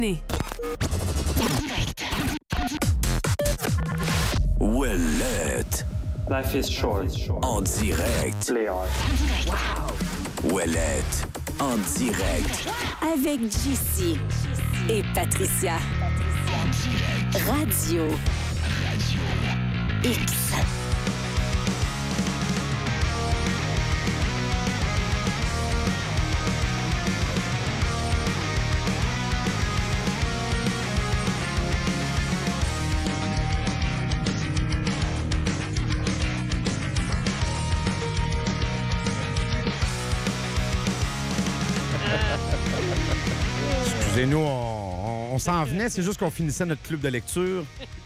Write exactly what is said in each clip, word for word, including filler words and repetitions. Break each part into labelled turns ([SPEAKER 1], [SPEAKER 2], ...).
[SPEAKER 1] Ouellette.
[SPEAKER 2] Life is short.
[SPEAKER 1] En direct.
[SPEAKER 2] Play hard.
[SPEAKER 1] Wow. Ouellette. En direct.
[SPEAKER 3] Avec J C et Patricia. Radio. X.
[SPEAKER 4] Excusez-nous, on, on, on s'en venait, c'est juste qu'on finissait notre club de lecture.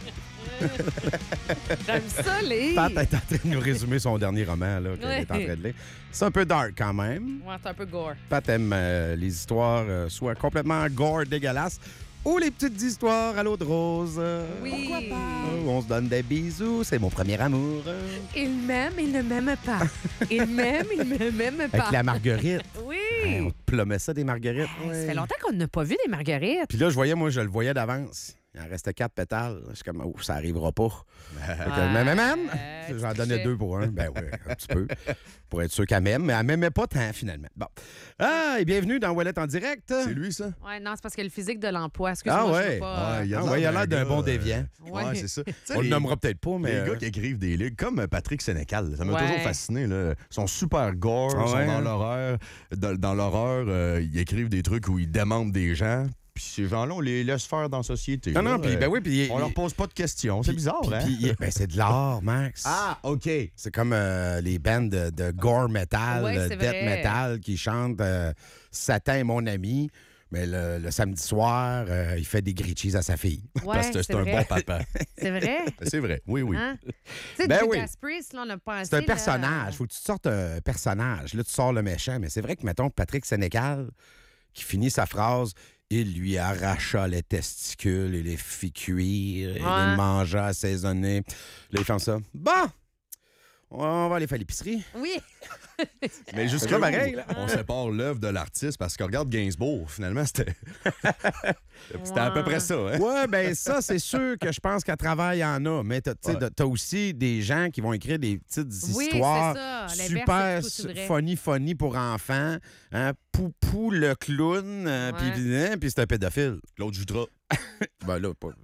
[SPEAKER 5] J'aime ça, lire.
[SPEAKER 4] Pat est en train de nous résumer son dernier roman là, qu'elle
[SPEAKER 5] Ouais.
[SPEAKER 4] est en train de lire. C'est un peu dark quand même.
[SPEAKER 5] Ouais, c'est un peu gore.
[SPEAKER 4] Pat aime euh, les histoires euh, soit complètement gore, dégueulasses, ou les petites histoires à l'eau de rose. euh,
[SPEAKER 5] Oui.
[SPEAKER 4] Pourquoi pas? Où on se donne des bisous, c'est mon premier amour. euh.
[SPEAKER 5] Il m'aime, il ne m'aime pas. Il m'aime, il ne m'aime pas.
[SPEAKER 4] Avec la marguerite.
[SPEAKER 5] Oui.
[SPEAKER 4] Hey, on te plommait ça des marguerites.
[SPEAKER 5] Ça
[SPEAKER 4] ouais.
[SPEAKER 5] fait longtemps qu'on n'a pas vu des marguerites.
[SPEAKER 4] Puis là, je voyais, moi, je le voyais d'avance. Il en restait quatre pétales. Je suis comme, oh, ça arrivera pas. Fait que, mais même, même,
[SPEAKER 5] euh,
[SPEAKER 4] j'en
[SPEAKER 5] tu
[SPEAKER 4] donnais
[SPEAKER 5] touchais.
[SPEAKER 4] deux pour un. Ben oui, un petit peu. Pour être sûr qu'elle m'aime, mais elle m'aimait pas tant, finalement. Bon. Ah, et bienvenue dans Ouellette en direct.
[SPEAKER 6] C'est lui, ça?
[SPEAKER 5] Ouais, non, c'est parce que le physique de l'emploi. Excuse-moi,
[SPEAKER 4] Ah
[SPEAKER 5] je
[SPEAKER 4] ouais.
[SPEAKER 5] veux pas.
[SPEAKER 6] Ouais,
[SPEAKER 4] Ah ouais, il a l'air d'un
[SPEAKER 6] gars,
[SPEAKER 4] bon
[SPEAKER 6] euh,
[SPEAKER 4] déviant.
[SPEAKER 6] Ouais,
[SPEAKER 5] Ouais.
[SPEAKER 6] c'est ça. Tu sais,
[SPEAKER 4] On le
[SPEAKER 6] les-
[SPEAKER 4] nommera peut-être pas, mais.
[SPEAKER 6] Les
[SPEAKER 4] euh,
[SPEAKER 6] gars qui écrivent des livres, comme euh, Patrick Sénécal, ça m'a
[SPEAKER 5] Ouais.
[SPEAKER 6] toujours fasciné. Là. Ils sont super gore,
[SPEAKER 4] Ah
[SPEAKER 6] ils sont
[SPEAKER 4] ouais,
[SPEAKER 6] dans
[SPEAKER 4] hein?
[SPEAKER 6] l'horreur. Dans, dans l'horreur, euh, ils écrivent des trucs où ils demandent des gens. Puis ces gens-là, on les laisse faire dans la société.
[SPEAKER 4] Non,
[SPEAKER 6] là.
[SPEAKER 4] non, puis
[SPEAKER 6] Euh,
[SPEAKER 4] ben oui, puis.
[SPEAKER 6] on leur pose pas de questions. C'est
[SPEAKER 4] puis-
[SPEAKER 6] bizarre,
[SPEAKER 4] puis-
[SPEAKER 6] hein?
[SPEAKER 4] puis- ben, c'est de l'art, Max.
[SPEAKER 6] Ah, OK.
[SPEAKER 4] C'est comme euh, les bandes de, de gore metal,
[SPEAKER 5] Ouais,
[SPEAKER 4] euh,
[SPEAKER 5] c'est
[SPEAKER 4] death
[SPEAKER 5] vrai.
[SPEAKER 4] metal qui chantent euh, Satan est mon ami. Mais le, le samedi soir, euh, il fait des grilled cheese à sa fille.
[SPEAKER 5] Ouais,
[SPEAKER 6] Parce que c'est un
[SPEAKER 5] vrai.
[SPEAKER 6] bon papa.
[SPEAKER 5] C'est vrai?
[SPEAKER 6] C'est vrai, oui, oui.
[SPEAKER 5] Hein? Tu sais,
[SPEAKER 4] Ben
[SPEAKER 5] Judas
[SPEAKER 4] oui.
[SPEAKER 5] Priest, là, on a pensé...
[SPEAKER 4] C'est un
[SPEAKER 5] là,
[SPEAKER 4] personnage. Faut que tu te sortes un personnage. Là, tu sors le méchant. Mais c'est vrai que, mettons, Patrick Sénécal, qui finit sa phrase, il lui arracha les testicules et les fit cuire, et
[SPEAKER 5] Ouais.
[SPEAKER 4] les mangea assaisonnés. Là, il fait ça. Bon! On va aller faire l'épicerie.
[SPEAKER 5] Oui.
[SPEAKER 6] Mais jusque
[SPEAKER 4] pas pareil, là.
[SPEAKER 6] on sépare l'œuvre de l'artiste parce que regarde Gainsbourg, finalement, c'était c'était à peu près ça. Hein?
[SPEAKER 4] Ouais, ben ça, c'est sûr que je pense qu'à travail, il y en a. Mais t'as tu sais,
[SPEAKER 6] Ouais.
[SPEAKER 4] t'as aussi des gens qui vont écrire des petites
[SPEAKER 5] Oui,
[SPEAKER 4] histoires
[SPEAKER 5] c'est ça. L'inverse,
[SPEAKER 4] super
[SPEAKER 5] c'est tout vrai.
[SPEAKER 4] funny, funny pour enfants. Hein? Poupou le clown, euh,
[SPEAKER 5] Ouais.
[SPEAKER 4] puis hein, puis c'est un pédophile.
[SPEAKER 6] Claude Jutras.
[SPEAKER 4] Ben là, pas...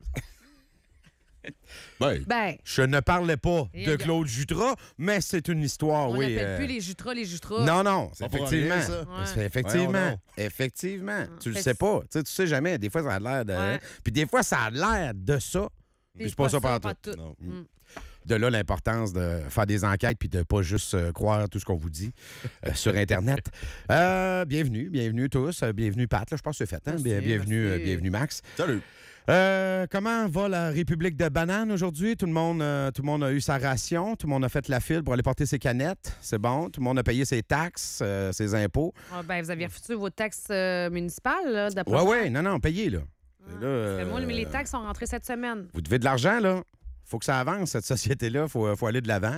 [SPEAKER 6] Ben,
[SPEAKER 5] Ben,
[SPEAKER 4] Je ne parlais pas
[SPEAKER 5] Et
[SPEAKER 4] de
[SPEAKER 5] y a-
[SPEAKER 4] Claude Jutras, mais c'est une histoire,
[SPEAKER 5] on
[SPEAKER 4] oui.
[SPEAKER 5] n'appelle
[SPEAKER 4] euh,
[SPEAKER 5] plus les Jutras, les Jutras.
[SPEAKER 4] Non, non, c'est
[SPEAKER 6] Pas pour
[SPEAKER 4] effectivement.
[SPEAKER 6] rien, ça.
[SPEAKER 5] Ouais.
[SPEAKER 4] C'est effectivement.
[SPEAKER 6] Voyons donc.
[SPEAKER 4] Effectivement. Tu le
[SPEAKER 5] Fait
[SPEAKER 4] sais
[SPEAKER 5] que
[SPEAKER 4] pas. Tu sais, tu sais jamais. Des fois, ça a l'air de.
[SPEAKER 5] Ouais.
[SPEAKER 4] Puis des fois, ça a l'air de ça. Puis c'est pas ça
[SPEAKER 5] pas
[SPEAKER 4] partout.
[SPEAKER 5] tout.
[SPEAKER 6] non.
[SPEAKER 5] Mm.
[SPEAKER 4] De là, l'importance de faire des enquêtes puis de pas juste euh, croire tout ce qu'on vous dit euh, sur Internet. Euh, bienvenue, bienvenue tous. Euh, bienvenue, Pat. Là, je pense que c'est fait. Hein?
[SPEAKER 5] Merci,
[SPEAKER 4] Bien- bienvenue,
[SPEAKER 5] merci.
[SPEAKER 4] euh, bienvenue, Max.
[SPEAKER 6] Salut.
[SPEAKER 4] Euh, comment va la République de bananes aujourd'hui? Tout le monde, euh, tout le monde a eu sa ration. Tout le monde a fait la file pour aller porter ses canettes. C'est bon. Tout le monde a payé ses taxes, euh, ses impôts.
[SPEAKER 5] Ah, ben, vous aviez refusé vos taxes euh, municipales, là, d'après
[SPEAKER 4] Ouais,
[SPEAKER 5] moi.
[SPEAKER 4] ouais. Non, non, payez, là.
[SPEAKER 5] Ah,
[SPEAKER 4] Et là, euh,
[SPEAKER 5] Parce que moi, les taxes sont rentrées cette semaine.
[SPEAKER 4] Vous devez de l'argent, là. Faut que ça avance, cette société-là. Faut, faut aller de l'avant.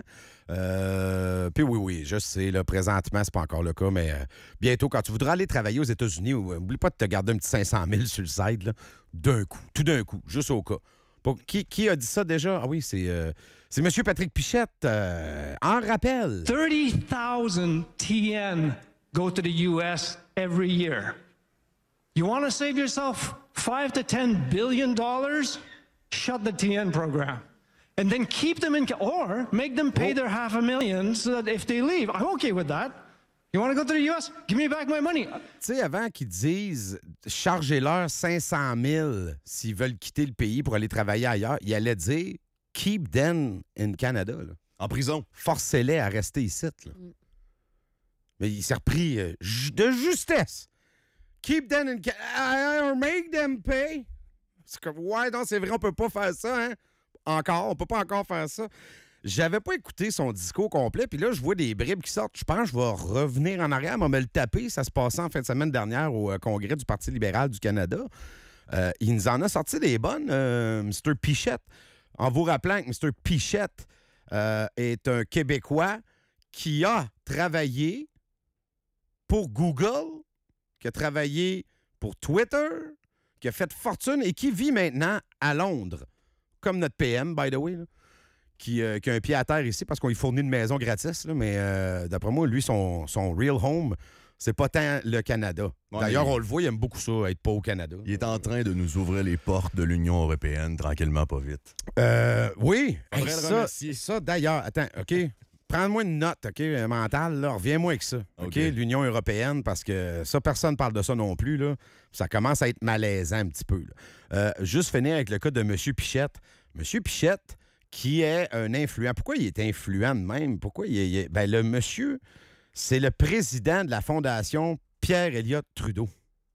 [SPEAKER 4] Euh, Puis oui, oui, je sais, là, présentement, c'est pas encore le cas, mais euh, bientôt, quand tu voudras aller travailler aux États-Unis, ou- oublie pas de te garder un petit cinq cent mille sur le site, là, d'un coup, tout d'un coup, juste au cas. Pour- qui, qui a dit ça déjà? Ah oui, c'est euh, c'est M. Patrick Pichette. euh, en rappel.
[SPEAKER 7] thirty thousand T N go to the U S every year. You want to save yourself five to ten billion dollars? Shut the T N program. And then keep them in, ca- or make them pay their half a million so that if they leave, I'm okay with that. You want to go to the U S? Give me back my money.
[SPEAKER 4] Tu sais, avant qu'ils disent chargez-leur cinq cent mille s'ils veulent quitter le pays pour aller travailler ailleurs, ils allaient dire keep them in Canada. Là.
[SPEAKER 6] En prison.
[SPEAKER 4] Forcez-les à rester ici. Là. Mais il s'est repris euh, ju- de justesse. Keep them in Canada or make them pay. C'est comme, ouais, non, c'est vrai, on peut pas faire ça, hein? Encore, on peut pas encore faire ça. J'avais pas écouté son discours complet, puis là, je vois des bribes qui sortent. Je pense que je vais revenir en arrière, mais me le taper. Ça se passait en fin de semaine dernière au euh, congrès du Parti libéral du Canada. Euh, il nous en a sorti des bonnes, euh, M. Pichette. En vous rappelant que M. Pichette euh, est un Québécois qui a travaillé pour Google, qui a travaillé pour Twitter, qui a fait fortune et qui vit maintenant à Londres, comme notre P M, by the way, là, qui, euh, qui a un pied à terre ici parce qu'on lui fournit une maison gratis. Là, mais euh, d'après moi, lui, son, son real home, c'est pas tant le Canada.
[SPEAKER 6] Ouais,
[SPEAKER 4] D'ailleurs,
[SPEAKER 6] mais-
[SPEAKER 4] on le voit, il aime beaucoup ça, être pas au Canada.
[SPEAKER 6] Il est en train de nous ouvrir les portes de l'Union européenne, tranquillement, pas vite.
[SPEAKER 4] Euh, oui. Hey,
[SPEAKER 6] Faudrait le
[SPEAKER 4] ça,
[SPEAKER 6] remercier.
[SPEAKER 4] ça d'ailleurs, attends, OK? Prends-moi une note, OK, euh, mentale, là. Reviens-moi avec ça, OK?
[SPEAKER 6] OK.
[SPEAKER 4] L'Union européenne, parce que ça, personne ne parle de ça non plus, là. Ça commence à être malaisant un petit peu, là. Euh, juste finir avec le cas de M. Pichette. M. Pichette, qui est un influent. Pourquoi il est influent de même? Pourquoi il est... il est- Ben, le monsieur, c'est le président de la Fondation Pierre-Éliott Trudeau.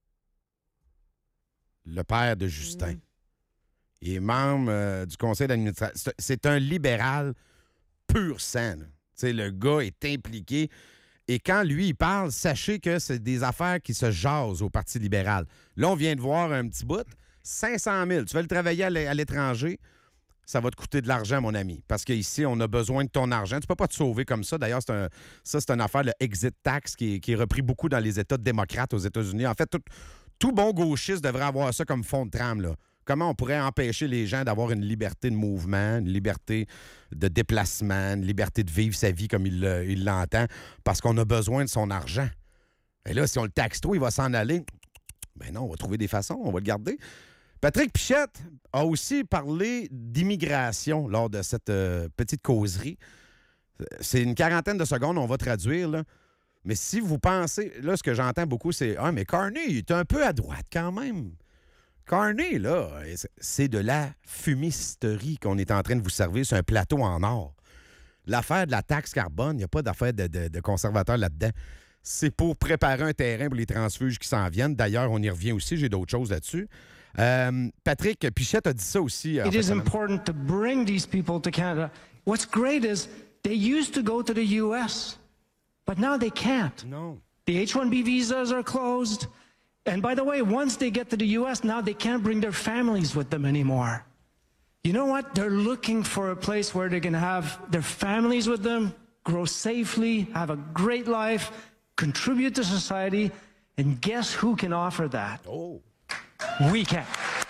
[SPEAKER 4] Le père de Justin.
[SPEAKER 5] Mm.
[SPEAKER 4] Il est membre euh, du conseil d'administration. C'est- C'est un libéral pur sang. là. Tu sais, le gars est impliqué. Et quand lui, il parle, sachez que c'est des affaires qui se jasent au Parti libéral. Là, on vient de voir un petit bout. cinq cent mille. Tu vas le travailler à l'é- à l'étranger, ça va te coûter de l'argent, mon ami. Parce qu'ici, on a besoin de ton argent. Tu peux pas te sauver comme ça. D'ailleurs, c'est un, ça, c'est une affaire, le exit tax, qui est, qui est repris beaucoup dans les États démocrates aux États-Unis. En fait, tout, tout bon gauchiste devrait avoir ça comme fond de trame, là. Comment on pourrait empêcher les gens d'avoir une liberté de mouvement, une liberté de déplacement, une liberté de vivre sa vie comme il le- il l'entend, parce qu'on a besoin de son argent. Et là, si on le taxe trop, il va s'en aller. Ben non, on va trouver des façons, on va le garder. Patrick Pichette a aussi parlé d'immigration lors de cette euh, petite causerie. C'est une quarantaine de secondes, on va traduire, là. Mais si vous pensez... Là, ce que j'entends beaucoup, c'est « Ah, mais Carney, il est un peu à droite quand même. » Carney, là, c'est de la fumisterie qu'on est en train de vous servir sur un plateau en or. L'affaire de la taxe carbone, il n'y a pas d'affaire de, de, de conservateur là-dedans. C'est pour préparer un terrain pour les transfuges qui s'en viennent. D'ailleurs, on y revient aussi, j'ai d'autres choses là-dessus. Euh, Patrick Pichette a dit ça aussi. en
[SPEAKER 7] It
[SPEAKER 4] fait,
[SPEAKER 7] is
[SPEAKER 4] ça-
[SPEAKER 7] important to bring these people to Canada. What's great is they used to go to the U S, but now they can't.
[SPEAKER 4] Non.
[SPEAKER 7] The H one B visas are closed. And by the way, once they get to the U S, now they can't bring their families with them anymore. You know what? They're looking for a place where they can have their families with them, grow safely, have a great life, contribute to society, and guess who can offer that?
[SPEAKER 4] Oh.
[SPEAKER 7] We can.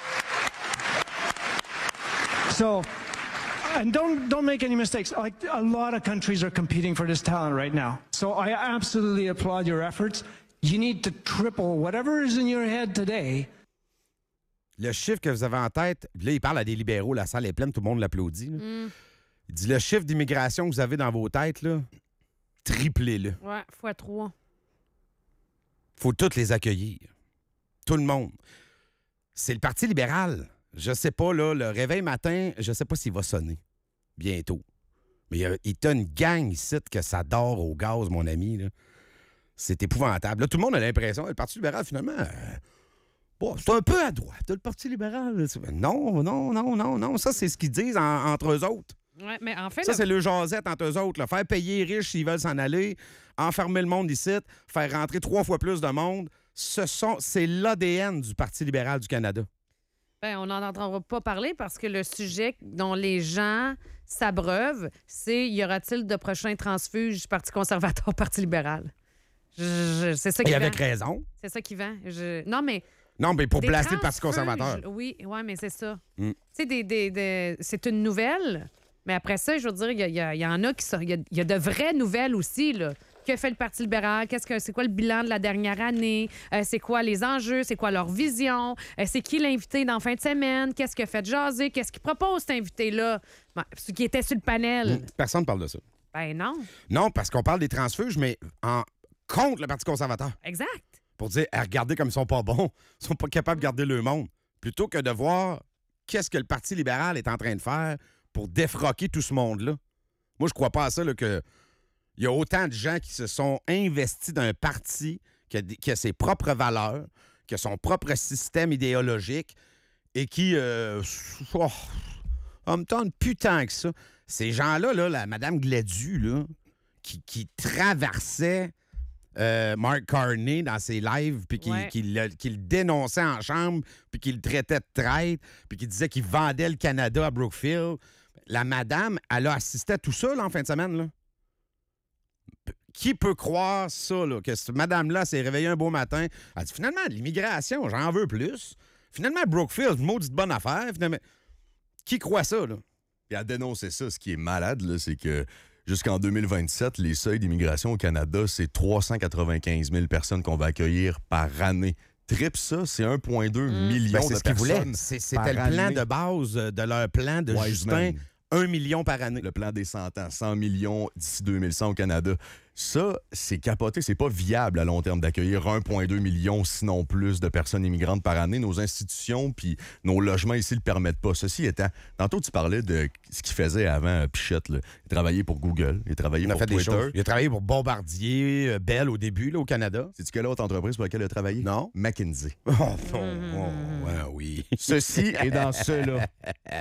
[SPEAKER 7] So, and don't don't make any mistakes. Like a lot of countries are competing for this talent right now. So I absolutely applaud your efforts. You need to triple whatever is in your head today.
[SPEAKER 4] Le chiffre que vous avez en tête, là, il parle à des libéraux, la salle est pleine, tout le monde l'applaudit. là. Il dit le chiffre d'immigration que vous avez dans vos têtes, là, triplez-le.
[SPEAKER 5] Ouais, fois trois.
[SPEAKER 4] Faut toutes les accueillir. Tout le monde. C'est le Parti libéral. Je sais pas, là, le réveil matin, je sais pas s'il va sonner bientôt. Mais il y a- il t'a une gang ici que ça dort au gaz, mon ami. là. C'est épouvantable. Là, tout le monde a l'impression que le Parti libéral, finalement, euh, bon, c'est un peu à droite, le Parti libéral. là. C'est- Non, non, non, non, non. Ça, c'est ce qu'ils disent en- entre eux autres.
[SPEAKER 5] Ouais, mais en fait,
[SPEAKER 4] Ça,
[SPEAKER 5] le-
[SPEAKER 4] c'est le jasette entre eux autres. là. Faire payer les riches s'ils veulent s'en aller, enfermer le monde ici, faire rentrer trois fois plus de monde. Ce sont, c'est l'A D N du Parti libéral du Canada.
[SPEAKER 5] ben, on n'en entendra pas parler parce que le sujet dont les gens s'abreuvent, c'est y aura-t-il de prochains transfuges Parti conservateur, Parti libéral? Je- je- c'est ça qui
[SPEAKER 4] Et
[SPEAKER 5] vend.
[SPEAKER 4] avec raison.
[SPEAKER 5] C'est ça qui vend. Je- Non, mais.
[SPEAKER 4] Non, mais pour
[SPEAKER 5] des
[SPEAKER 4] blaster le Parti
[SPEAKER 5] transfuges,
[SPEAKER 4] conservateur.
[SPEAKER 5] Oui, ouais, mais c'est ça.
[SPEAKER 4] Mm.
[SPEAKER 5] Tu sais, des, des- des- c'est une nouvelle, mais après ça, je veux dire, il y, a- il y a- il y en a qui sont. Il y a, il y a de vraies nouvelles aussi, là. Que fait le Parti libéral? Qu'est-ce que c'est quoi le bilan de la dernière année? Euh, c'est quoi les enjeux? C'est quoi leur vision? Euh, c'est qui l'invité dans la fin de semaine? Qu'est-ce qu'il a fait jaser? Qu'est-ce qu'il propose, cet invité-là? Ben, ce qui était sur le panel.
[SPEAKER 4] Personne ne parle de ça.
[SPEAKER 5] Ben non.
[SPEAKER 4] Non, parce qu'on parle des transfuges, mais en contre le Parti conservateur.
[SPEAKER 5] Exact.
[SPEAKER 4] Pour dire, eh, regardez comme ils sont pas bons. Ils sont pas capables de garder le monde. Plutôt que de voir qu'est-ce que le Parti libéral est en train de faire pour défroquer tout ce monde-là. Moi, je crois pas à ça, là, que il y a autant de gens qui se sont investis dans un parti qui a, des- qui a ses propres valeurs, qui a son propre système idéologique et qui... Euh, oh, on me tente plus tant que ça. Ces gens-là, là, la Mme Gladu, là, qui, qui traversait euh, Mark Carney dans ses lives, puis qui,
[SPEAKER 5] Ouais.
[SPEAKER 4] qui le, qui le dénonçait en chambre, puis qui le traitait de traître, puis qui disait qu'il vendait le Canada à Brookfield. La madame, elle a assisté à tout ça là, en fin de semaine. Là. P- Qui peut croire ça, là, que cette madame-là s'est réveillée un beau matin, elle dit finalement, l'immigration, j'en veux plus. Finalement, Brookfield, maudite bonne affaire. Finalement, qui croit ça, là?
[SPEAKER 6] Et à dénoncer ça, ce qui est malade, là, c'est que jusqu'en deux mille vingt-sept, les seuils d'immigration au Canada, c'est trois cent quatre-vingt-quinze mille personnes qu'on va accueillir par année. Trip, ça, c'est un virgule deux
[SPEAKER 4] Ben,
[SPEAKER 6] million
[SPEAKER 4] c'est
[SPEAKER 6] de
[SPEAKER 4] ce qu'ils voulaient.
[SPEAKER 6] personnes.
[SPEAKER 4] C'est-
[SPEAKER 6] par
[SPEAKER 4] C'était le plan
[SPEAKER 6] année.
[SPEAKER 4] de base de leur plan de
[SPEAKER 6] Wiseman.
[SPEAKER 4] Justin. Un million par année.
[SPEAKER 6] Le plan des cent ans, cent millions d'ici deux mille cent au Canada. Ça, c'est capoté. C'est pas viable à long terme d'accueillir un virgule deux million, sinon plus, de personnes immigrantes par année. Nos institutions puis nos logements ici le permettent pas. Ceci étant, tantôt, tu parlais de ce qu'il faisait avant euh, Pichette. Là. Il travaillait pour Google, il travaillait
[SPEAKER 4] Il a
[SPEAKER 6] pour
[SPEAKER 4] fait des
[SPEAKER 6] Twitter.
[SPEAKER 4] choses. Il a travaillé pour Bombardier, euh, Bell au début, là, au Canada.
[SPEAKER 6] Sais-tu quelle autre entreprise pour laquelle il a travaillé?
[SPEAKER 4] Non.
[SPEAKER 6] McKinsey.
[SPEAKER 4] Oh, oh, oh, ouais, oui.
[SPEAKER 6] Ceci est dans ceux-là.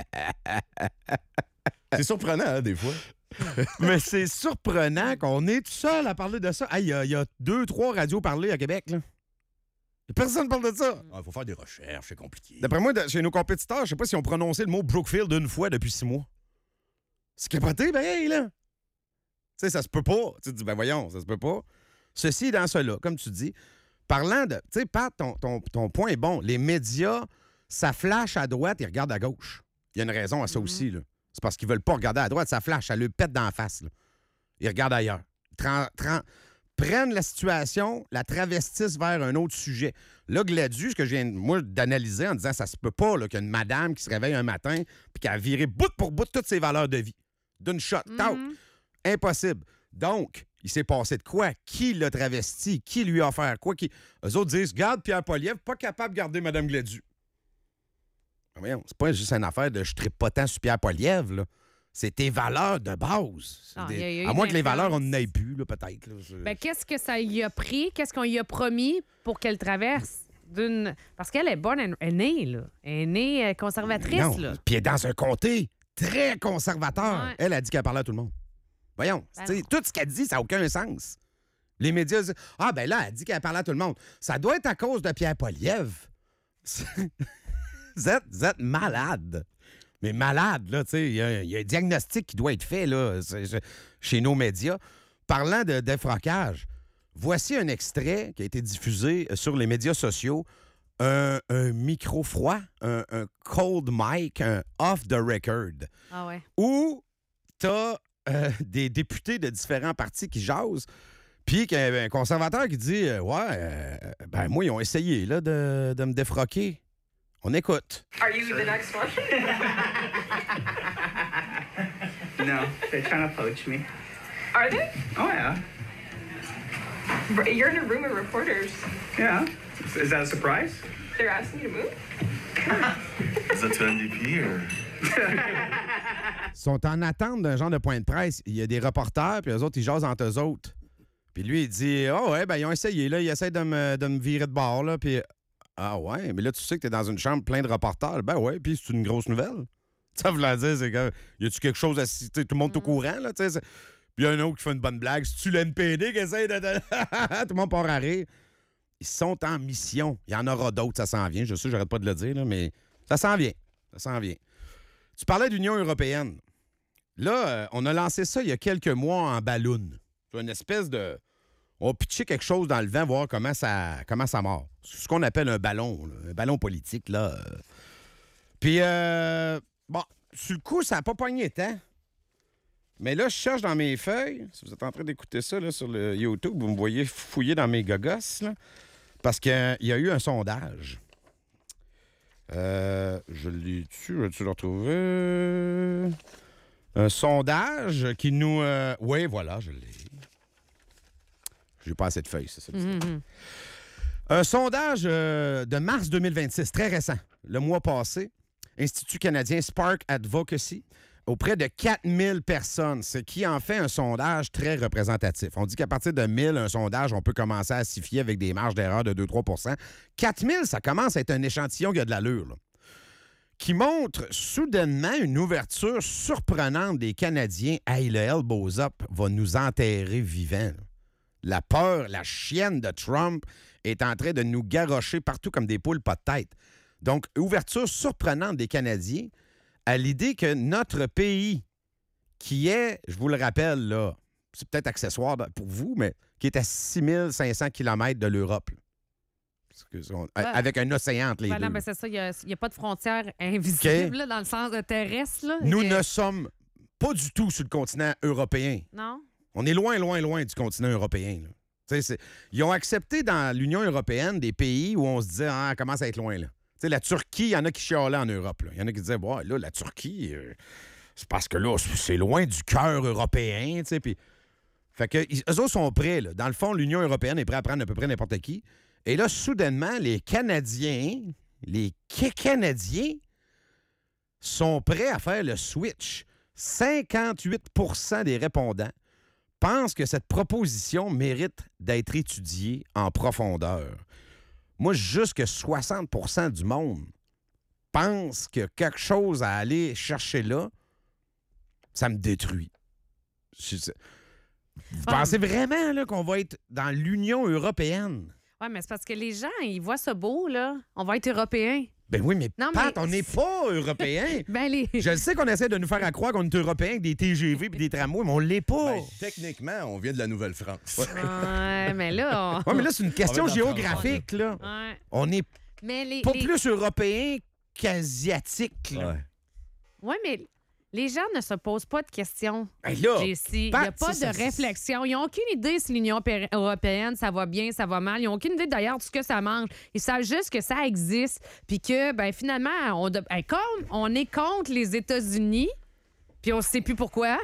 [SPEAKER 6] C'est surprenant, hein, des fois.
[SPEAKER 4] Mais c'est surprenant qu'on est tout seul à parler de ça. Il hey, y, a- y a deux, trois radios parlées à Québec. Là. Personne parle de ça.
[SPEAKER 6] Il faut faire des recherches, c'est compliqué.
[SPEAKER 4] D'après moi, de- chez nos compétiteurs, je sais pas si on prononcé le mot Brookfield une fois depuis six mois. C'est capoté, ben, hey, là. Tu sais, ça se peut pas. Tu te dis, ben voyons, ça se peut pas. Ceci est dans cela, comme tu dis. Parlant de. Tu sais, Pat, ton, ton, ton point est bon. Les médias, ça flash à droite, ils regardent à gauche. Il y a une raison à ça aussi, là. C'est parce qu'ils veulent pas regarder à droite, ça flash, ça le pète d'en face. Là. Ils regardent ailleurs. Tran- tran- prennent la situation, la travestissent vers un autre sujet. Là, Gladue, ce que je viens, moi, d'analyser en disant ça se peut pas là, qu'il y a une madame qui se réveille un matin puis qui a viré bout pour bout toutes ses valeurs de vie. D'une shot. Tac. Impossible. Donc, il s'est passé de quoi? Qui l'a travesti? Qui lui a offert quoi? Qui... Eux autres disent, garde Pierre Poilievre, pas capable de garder Mme Gladue. Ah, voyons, c'est pas juste une affaire de je tripe pas tant sur Pierre Poilievre, là. C'est tes valeurs de base. C'est
[SPEAKER 5] Ah,
[SPEAKER 4] des-
[SPEAKER 5] il y a- il y a eu
[SPEAKER 4] À moins
[SPEAKER 5] une
[SPEAKER 4] que les valeurs, on
[SPEAKER 5] influence.
[SPEAKER 4] n'en ait plus, là, peut-être. là. C'est-
[SPEAKER 5] Ben, qu'est-ce que ça y a pris? Qu'est-ce qu'on y a promis pour qu'elle traverse? D'une... Parce qu'elle est bonne, elle elle est née, là. Elle est née euh, conservatrice,
[SPEAKER 4] Non.
[SPEAKER 5] là.
[SPEAKER 4] Puis elle est dans un comté très conservateur.
[SPEAKER 5] Ouais.
[SPEAKER 4] Elle a dit qu'elle parlait à tout le monde. Voyons,
[SPEAKER 5] Ben
[SPEAKER 4] tu sais,
[SPEAKER 5] non.
[SPEAKER 4] tout ce qu'elle dit, ça n'a aucun sens. Les médias disent, ah ben là, elle dit qu'elle parlait à tout le monde. Ça doit être à cause de Pierre Poilievre. vous, êtes, vous êtes malade. Mais malade, là, tu sais, il y, a- il y a un diagnostic qui doit être fait, là, c'est- c'est- chez nos médias. Parlant de défrocage, voici un extrait qui a été diffusé sur les médias sociaux. Un, un micro froid, un, un cold mic, un off the record,
[SPEAKER 5] Ah ouais.
[SPEAKER 4] où t'as euh, des députés de différents partis qui jasent, puis qu'il y a un conservateur qui dit euh, ouais, euh, ben moi, ils ont essayé là, de, de me défroquer. On écoute.
[SPEAKER 2] Are you the next one?
[SPEAKER 8] No, they're trying to poach me.
[SPEAKER 2] Are they?
[SPEAKER 8] Oh, yeah.
[SPEAKER 2] You're in a room of reporters.
[SPEAKER 8] Yeah. Is that a surprise?
[SPEAKER 2] They're asking you to move?
[SPEAKER 9] Is that to N D P or?
[SPEAKER 4] Ils sont en attente d'un genre de point de presse. Il y a des reporters, puis eux autres, ils jasent entre eux autres. Puis lui, il dit « Ah ouais, ben ils ont essayé, là. Ils essaient de me, de me virer de bord, là. » Puis « Ah ouais, mais là, tu sais que t'es dans une chambre pleine de reporters. » Ben ouais, puis c'est une grosse nouvelle. Ça veut dire, c'est que... Y a-tu quelque chose à... tu sais, tout le monde est au courant, là, tu sais. c'est- Puis il y a un autre qui fait une bonne blague. C'est-tu l'N P D qui essaie de... Tout le monde part à rire. Ils sont en mission. Il y en aura d'autres, ça s'en vient. Je sais, j'arrête pas de le dire, là, mais ça s'en vient. Ça s'en vient. Tu parlais d'Union européenne. Là, euh, on a lancé ça il y a quelques mois en ballon. C'est une espèce de... On va pitcher quelque chose dans le vent, voir comment ça, comment ça mord. C'est ce qu'on appelle un ballon, là, un ballon politique, là. euh. Puis, euh, bon, sur le coup, ça n'a pas pogné tant. Mais là, je cherche dans mes feuilles. Si vous êtes en train d'écouter ça là, sur le YouTube, vous me voyez fouiller dans mes gogosses, là, parce qu'il y a eu un sondage. Euh, je l'ai tu je vais-tu le retrouver? Un sondage qui nous... euh, Oui, voilà, je l'ai. J'ai pas assez de feuilles, c'est ça.
[SPEAKER 5] Mhm.
[SPEAKER 4] Un sondage euh, de mars deux mille vingt-six, très récent, le mois passé, Institut canadien Spark Advocacy, auprès de quatre mille personnes, ce qui en fait un sondage très représentatif. On dit qu'à partir de mille, un sondage, on peut commencer à s'y fier avec des marges d'erreur de deux à trois pour cent. quatre mille, ça commence à être un échantillon qui a de l'allure, là, qui montre soudainement une ouverture surprenante des Canadiens. Hey, le Elbows Up va nous enterrer vivants, là. La peur, la chienne de Trump est en train de nous garrocher partout comme des poules pas de tête. Donc, ouverture surprenante des Canadiens à l'idée que notre pays, qui est, je vous le rappelle, là, c'est peut-être accessoire pour vous, mais qui est à six mille cinq cents kilomètres de l'Europe. là. excuse, on- avec un océan entre les
[SPEAKER 5] Voilà,
[SPEAKER 4] deux.
[SPEAKER 5] ben c'est ça. Il n'y a, il y a pas de frontière invisible
[SPEAKER 4] OK.
[SPEAKER 5] là, dans le sens de terrestre. Là.
[SPEAKER 4] Nous
[SPEAKER 5] Et-
[SPEAKER 4] ne sommes pas du tout sur le continent européen.
[SPEAKER 5] Non?
[SPEAKER 4] On est loin, loin, loin du continent européen. là. Tu sais, c'est- Ils ont accepté dans l'Union européenne des pays où on se disait, ah, ça commence à être loin. Là. Tu sais, la Turquie, il y en a qui chialaient en Europe. là. Il y en a qui disaient, ouais, là, la Turquie, euh, c'est parce que là, c'est loin du cœur européen. tu sais, Puis, fait que, ils- eux autres sont prêts. Là. Dans le fond, l'Union européenne est prête à prendre à peu près n'importe qui. Et là, soudainement, les Canadiens, les Ca- Canadiens sont prêts à faire le switch. cinquante-huit pour cent des répondants pensent que cette proposition mérite d'être étudiée en profondeur. Moi, juste que soixante pour cent du monde pense que quelque chose à aller chercher là, ça me détruit. Je- Vous
[SPEAKER 5] Ah.
[SPEAKER 4] pensez vraiment là, qu'on va être dans l'Union européenne?
[SPEAKER 5] Oui, mais c'est parce que les gens, ils voient ça beau, là. On va être européens.
[SPEAKER 4] Ben oui, mais
[SPEAKER 5] Non,
[SPEAKER 4] Pat,
[SPEAKER 5] mais-
[SPEAKER 4] on n'est pas européens.
[SPEAKER 5] Ben, les...
[SPEAKER 4] Je le sais qu'on essaie de nous faire à croire qu'on est européens avec des T G V et des tramways, mais on l'est pas.
[SPEAKER 6] Ben, techniquement, on vient de la Nouvelle-France.
[SPEAKER 5] Ouais, mais là... On...
[SPEAKER 4] Oui, mais là, c'est une question
[SPEAKER 6] On va dans la
[SPEAKER 4] géographique, là.
[SPEAKER 5] Ouais.
[SPEAKER 4] On n'est
[SPEAKER 5] Mais les...
[SPEAKER 4] pas
[SPEAKER 5] les-
[SPEAKER 4] plus européens qu'asiatiques, là.
[SPEAKER 6] Ouais.
[SPEAKER 5] Ouais, mais les gens ne se posent pas de questions.
[SPEAKER 4] Ben là,
[SPEAKER 5] J C. Il n'y
[SPEAKER 4] Pat,
[SPEAKER 5] a pas
[SPEAKER 4] ça,
[SPEAKER 5] de
[SPEAKER 4] ça-
[SPEAKER 5] réflexion. Ils n'ont aucune idée si l'Union pér- européenne, ça va bien, ça va mal. Ils n'ont aucune idée d'ailleurs de ce que ça mange. Ils savent juste que ça existe. Puis que, ben finalement, on, de- ben, comme on est contre les États-Unis, puis on ne sait plus pourquoi,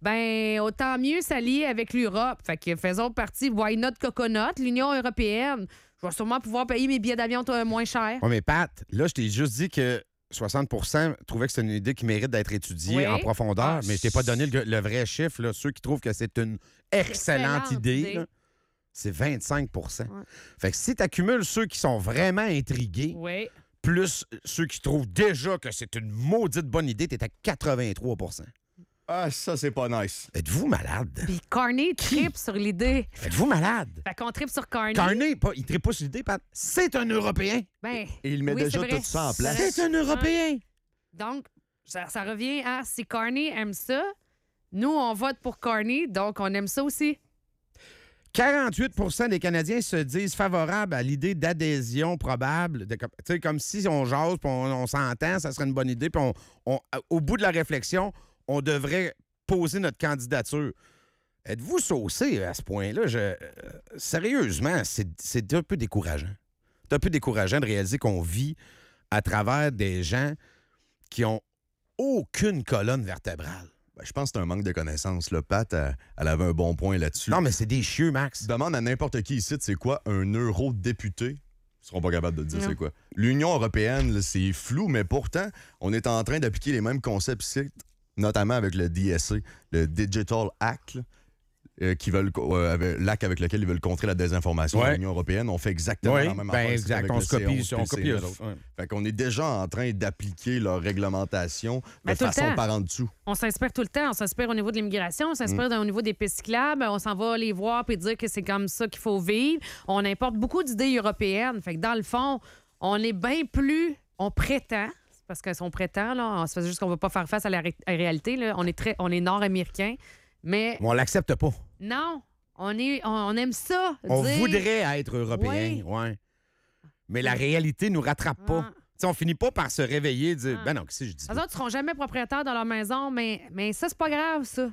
[SPEAKER 5] ben autant mieux s'allier avec l'Europe. Fait que faisons partie, why not coconut, l'Union européenne. Je vais sûrement pouvoir payer mes billets d'avion euh, moins cher.
[SPEAKER 4] Oui, mais Pat, là, je t'ai juste dit que soixante pour cent trouvaient que c'est une idée qui mérite d'être étudiée
[SPEAKER 5] Oui.
[SPEAKER 4] en profondeur,
[SPEAKER 5] Ah,
[SPEAKER 4] mais je t'ai pas donné le, le vrai chiffre. Là. Ceux qui trouvent que c'est une excellente,
[SPEAKER 5] Excellente
[SPEAKER 4] idée,
[SPEAKER 5] idée.
[SPEAKER 4] là, c'est vingt-cinq pour cent.
[SPEAKER 5] Ouais.
[SPEAKER 4] Fait que si tu accumules ceux qui sont vraiment intrigués,
[SPEAKER 5] Oui.
[SPEAKER 4] plus ceux qui trouvent déjà que c'est une maudite bonne idée, t'es à quatre-vingt-trois pour cent.
[SPEAKER 6] Ah, ça, c'est pas nice.
[SPEAKER 4] Êtes-vous malade?
[SPEAKER 5] Puis Carney tripe sur l'idée.
[SPEAKER 4] Êtes-vous malade?
[SPEAKER 5] Fait qu'on tripe sur Carney.
[SPEAKER 4] Carney, pas, il tripe pas sur l'idée, Pat. C'est un Européen.
[SPEAKER 5] Ben,
[SPEAKER 6] Et il met
[SPEAKER 5] oui,
[SPEAKER 6] déjà
[SPEAKER 5] c'est vrai.
[SPEAKER 6] tout ça en place.
[SPEAKER 4] C'est un Européen.
[SPEAKER 5] Donc, ça, ça revient à si Carney aime ça, nous, on vote pour Carney, donc on aime ça aussi.
[SPEAKER 4] quarante-huit pour cent des Canadiens se disent favorables à l'idée d'adhésion probable. De, tu sais, comme si on jase, puis on, on s'entend, ça serait une bonne idée. Puis on, on- au bout de la réflexion, on devrait poser notre candidature. Êtes-vous saucé à ce point-là? Je, euh, sérieusement, c'est, c'est un peu décourageant. C'est un peu décourageant de réaliser qu'on vit à travers des gens qui ont aucune colonne vertébrale.
[SPEAKER 6] Ben, je pense que c'est un manque de connaissances. Là. Pat, elle, elle avait un bon point là-dessus.
[SPEAKER 4] Non, mais c'est des chieux, Max.
[SPEAKER 6] Demande à n'importe qui ici, c'est quoi un eurodéputé? Ils seront pas capables de te dire
[SPEAKER 5] Non.
[SPEAKER 6] c'est quoi. L'Union européenne, là, c'est flou, mais pourtant, on est en train d'appliquer les mêmes concepts ici, notamment avec le D S A, le Digital Act, là, euh, qui veulent, euh, avec- l'acte avec lequel ils veulent contrer la désinformation
[SPEAKER 4] Ouais.
[SPEAKER 6] de l'Union européenne. On fait exactement
[SPEAKER 4] Oui,
[SPEAKER 6] la même
[SPEAKER 4] ben
[SPEAKER 6] affaire ici
[SPEAKER 4] exact.
[SPEAKER 6] avec
[SPEAKER 4] On
[SPEAKER 6] le
[SPEAKER 4] se copie,
[SPEAKER 6] C onze,
[SPEAKER 4] on
[SPEAKER 6] puis le
[SPEAKER 4] copie
[SPEAKER 6] C
[SPEAKER 4] eux
[SPEAKER 6] neuf.
[SPEAKER 4] autres. ouais.
[SPEAKER 6] Fait qu'on est déjà en train d'appliquer leur réglementation de
[SPEAKER 5] Ben, tout le
[SPEAKER 6] façon
[SPEAKER 5] temps.
[SPEAKER 6] par en dessous.
[SPEAKER 5] On s'inspire tout le temps. On s'inspire au niveau de l'immigration, on s'inspire au niveau des pistes cyclables. On s'en va les voir et dire que c'est comme ça qu'il faut vivre. On importe beaucoup d'idées européennes. Fait que dans le fond, on est bien plus... On prétend, parce qu'on prétend, là, c'est juste qu'on ne veut pas faire face à la ré- à la réalité. Là. On est très, on est nord-américain, mais
[SPEAKER 4] On l'accepte pas.
[SPEAKER 5] non, on, est, on, on aime ça.
[SPEAKER 4] On
[SPEAKER 5] dire-
[SPEAKER 4] voudrait être européen, ouais. Mais la réalité nous rattrape pas.
[SPEAKER 5] Ah.
[SPEAKER 4] Tu sais, on finit pas par se réveiller et dire
[SPEAKER 5] Ah.
[SPEAKER 4] ben non, qu'est-ce que je dis?
[SPEAKER 5] Les autres ne seront jamais propriétaires de leur maison, mais, mais ça, c'est pas grave, ça.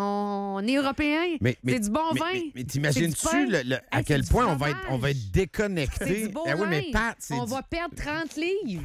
[SPEAKER 5] On est européens.
[SPEAKER 4] Mais- mais-
[SPEAKER 5] c'est du bon
[SPEAKER 4] mais,
[SPEAKER 5] vin.
[SPEAKER 4] mais- mais
[SPEAKER 5] C'est du
[SPEAKER 4] t'imagines-tu
[SPEAKER 5] pain.
[SPEAKER 4] le- le- à
[SPEAKER 5] Hey,
[SPEAKER 4] quel
[SPEAKER 5] c'est du
[SPEAKER 4] point on va, être, on va
[SPEAKER 5] fromage.
[SPEAKER 4] être déconnecté?
[SPEAKER 5] C'est du beau
[SPEAKER 4] Eh oui, mais
[SPEAKER 5] linge.
[SPEAKER 4] Pat, c'est
[SPEAKER 5] On
[SPEAKER 4] du-
[SPEAKER 5] va perdre trente livres.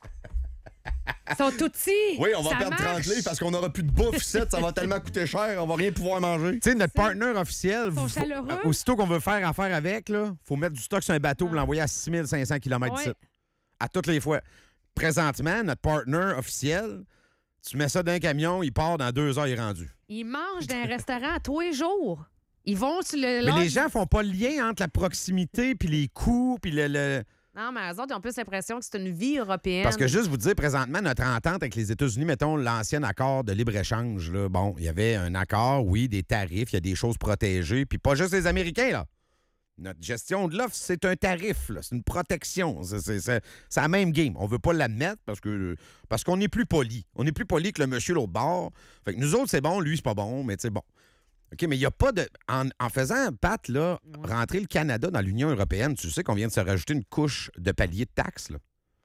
[SPEAKER 5] Ils sont tout petits.
[SPEAKER 6] Oui, on va
[SPEAKER 5] Ça
[SPEAKER 6] perdre trente
[SPEAKER 5] marche.
[SPEAKER 6] livres parce qu'on n'aura plus de bouffe ici, ça va tellement coûter cher, on va rien pouvoir manger.
[SPEAKER 4] Tu sais, notre partenaire officiel,
[SPEAKER 5] Ils sont
[SPEAKER 4] faut-
[SPEAKER 5] chaleureux.
[SPEAKER 4] euh, aussitôt qu'on veut faire affaire avec, il faut mettre du stock sur un bateau pour
[SPEAKER 5] Ah.
[SPEAKER 4] l'envoyer à six mille cinq cents kilomètres
[SPEAKER 5] Ouais.
[SPEAKER 4] d'ici. À toutes les fois. Présentement, notre partenaire officiel, tu mets ça dans un camion, il part dans deux heures, il est rendu.
[SPEAKER 5] Ils mangent dans un restaurant tous les jours. Ils vont sur le...
[SPEAKER 4] Mais
[SPEAKER 5] leur-
[SPEAKER 4] les gens font pas le lien entre la proximité puis les coûts puis le... le-
[SPEAKER 5] Non, mais eux autres, ils ont plus l'impression que c'est une vie européenne.
[SPEAKER 4] Parce que juste vous dire, présentement, notre entente avec les États-Unis, mettons l'ancien accord de libre-échange, là, bon, il y avait un accord, oui, des tarifs, il y a des choses protégées, puis pas juste les Américains, là. Notre gestion de l'offre, c'est un tarif, là, c'est une protection. C'est, c'est- c'est- c'est la même game. On veut pas l'admettre parce que parce qu'on est plus poli. On est plus poli que le monsieur l'autre bord. Fait que nous autres, c'est bon, lui, c'est pas bon, mais tu sais, bon. OK, mais il n'y a pas de... En, en faisant, Pat, là,
[SPEAKER 5] Ouais.
[SPEAKER 4] rentrer le Canada dans l'Union européenne, tu sais qu'on vient de se rajouter une couche de palier de taxes, là.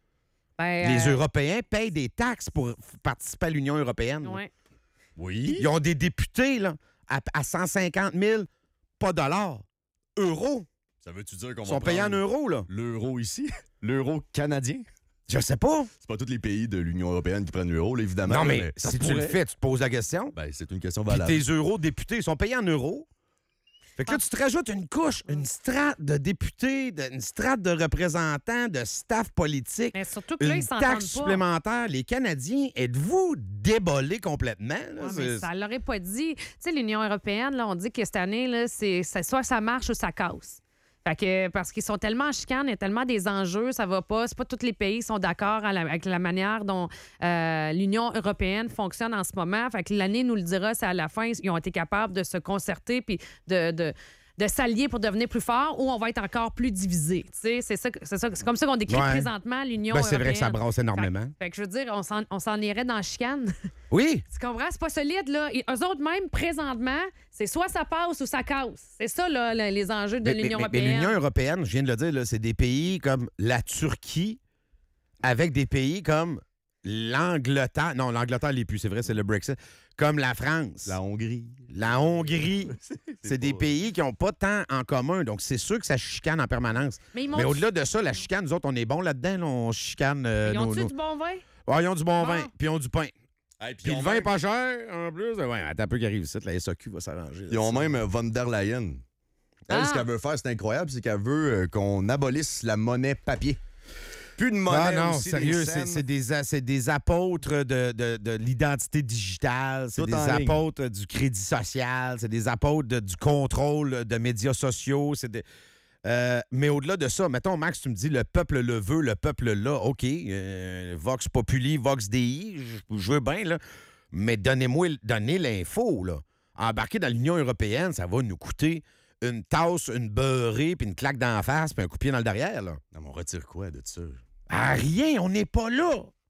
[SPEAKER 5] Ben,
[SPEAKER 4] Les
[SPEAKER 5] euh,
[SPEAKER 4] Européens payent des taxes pour f- participer à l'Union européenne. là.
[SPEAKER 5] ouais.
[SPEAKER 6] Oui.
[SPEAKER 4] Ils ont des députés, là, à, à cent cinquante mille, pas dollars, euros.
[SPEAKER 6] Ça veut-tu dire qu'on
[SPEAKER 4] Ils
[SPEAKER 6] va
[SPEAKER 4] sont payés en
[SPEAKER 6] prendre
[SPEAKER 4] euros, là.
[SPEAKER 6] l'euro ici? L'euro canadien?
[SPEAKER 4] Je sais pas.
[SPEAKER 6] C'est pas tous les pays de l'Union européenne qui prennent l'euro, là, évidemment.
[SPEAKER 4] Non,
[SPEAKER 6] là,
[SPEAKER 4] mais
[SPEAKER 6] ça
[SPEAKER 4] si tu
[SPEAKER 6] pourrait.
[SPEAKER 4] le fais, tu te poses la question.
[SPEAKER 6] Ben, c'est une question
[SPEAKER 4] Puis
[SPEAKER 6] valable.
[SPEAKER 4] tes eurodéputés, ils sont payés en euros. Fait que là, tu te rajoutes une couche, une strate de députés, de- une strate de représentants, de staff politique,
[SPEAKER 5] Mais surtout que là,
[SPEAKER 4] une
[SPEAKER 5] ils s'entendent
[SPEAKER 4] taxe
[SPEAKER 5] pas.
[SPEAKER 4] supplémentaire. Les Canadiens, êtes-vous débollés complètement? là?
[SPEAKER 5] Ouais, mais
[SPEAKER 4] C'est-
[SPEAKER 5] ça l'aurait pas dit. Tu sais, l'Union européenne, là, on dit que cette année, là, c'est, c'est soit ça marche ou ça casse. Fait que, parce qu'ils sont tellement en chicane, il y a tellement des enjeux, ça va pas. C'est pas tous les pays qui sont d'accord à la- avec la manière dont euh, l'Union européenne fonctionne en ce moment. Fait que l'année nous le dira, c'est à la fin, ils ont été capables de se concerter puis de, de, de s'allier pour devenir plus forts ou on va être encore plus divisés. Tu sais, c'est, ça, que- c'est, ça, c'est comme ça qu'on décrit
[SPEAKER 4] Ouais.
[SPEAKER 5] présentement l'Union
[SPEAKER 4] Ben,
[SPEAKER 5] européenne.
[SPEAKER 4] c'est vrai que ça brasse énormément.
[SPEAKER 5] Fait, fait que je veux dire, on s'en, on s'en irait dans la chicane.
[SPEAKER 4] Oui,
[SPEAKER 5] Tu comprends? C'est pas solide, là. Et eux autres, même, présentement, c'est soit ça passe ou ça casse. C'est ça, là, le- les enjeux de
[SPEAKER 4] mais, mais-
[SPEAKER 5] l'Union
[SPEAKER 4] mais- mais
[SPEAKER 5] européenne.
[SPEAKER 4] l'Union européenne, je viens de le dire, là, c'est des pays comme la Turquie avec des pays comme l'Angleterre. Non, l'Angleterre l'est plus, c'est vrai, c'est le Brexit. Comme la France.
[SPEAKER 6] La Hongrie.
[SPEAKER 4] La Hongrie.
[SPEAKER 6] C'est
[SPEAKER 4] C'est des
[SPEAKER 6] pas-
[SPEAKER 4] pays qui n'ont pas tant en commun. Donc, c'est sûr que ça chicane en permanence.
[SPEAKER 5] Mais ils m'ont
[SPEAKER 4] Mais
[SPEAKER 5] dit-
[SPEAKER 4] au-delà de ça, la chicane, nous autres, on est bons là-dedans. là, on chicane. euh,
[SPEAKER 5] Ils
[SPEAKER 4] nos-
[SPEAKER 5] ont-tu
[SPEAKER 4] nos-
[SPEAKER 5] du bon vin?
[SPEAKER 4] Ah, ils ont du bon
[SPEAKER 5] Bon.
[SPEAKER 4] vin, puis ils ont du pain.
[SPEAKER 6] Hey,
[SPEAKER 4] Puis le
[SPEAKER 6] ils ont
[SPEAKER 4] vin est
[SPEAKER 6] même-
[SPEAKER 4] pas cher, en plus. Ouais, attends un peu qu'il arrive ici, la S A Q va s'arranger.
[SPEAKER 6] Ils ont même euh, von der Leyen. Elle,
[SPEAKER 5] Ah.
[SPEAKER 6] ce qu'elle veut faire, c'est incroyable, c'est qu'elle veut euh, qu'on abolisse la monnaie papier. Plus de monnaie.
[SPEAKER 4] Ah non,
[SPEAKER 6] aussi,
[SPEAKER 4] sérieux,
[SPEAKER 6] des
[SPEAKER 4] c'est
[SPEAKER 6] scènes.
[SPEAKER 4] c'est des, a- c'est des apôtres de, de- de l'identité digitale, c'est
[SPEAKER 6] Tout
[SPEAKER 4] des
[SPEAKER 6] en ligne.
[SPEAKER 4] apôtres du crédit social, c'est des apôtres de- du contrôle de médias sociaux. c'est des- Euh, mais au-delà de ça, mettons, Max, tu me dis le peuple le veut, le peuple l'a, OK, euh, Vox Populi, Vox Dei, je je veux bien, là, mais donnez-moi donnez l'info, là. Embarquer dans l'Union européenne, ça va nous coûter une tasse, une beurrée, puis une claque d'en face, puis un coup de pied dans le derrière, là.
[SPEAKER 6] Non, mais on retire quoi de ça?
[SPEAKER 4] Ah, rien, on n'est pas là.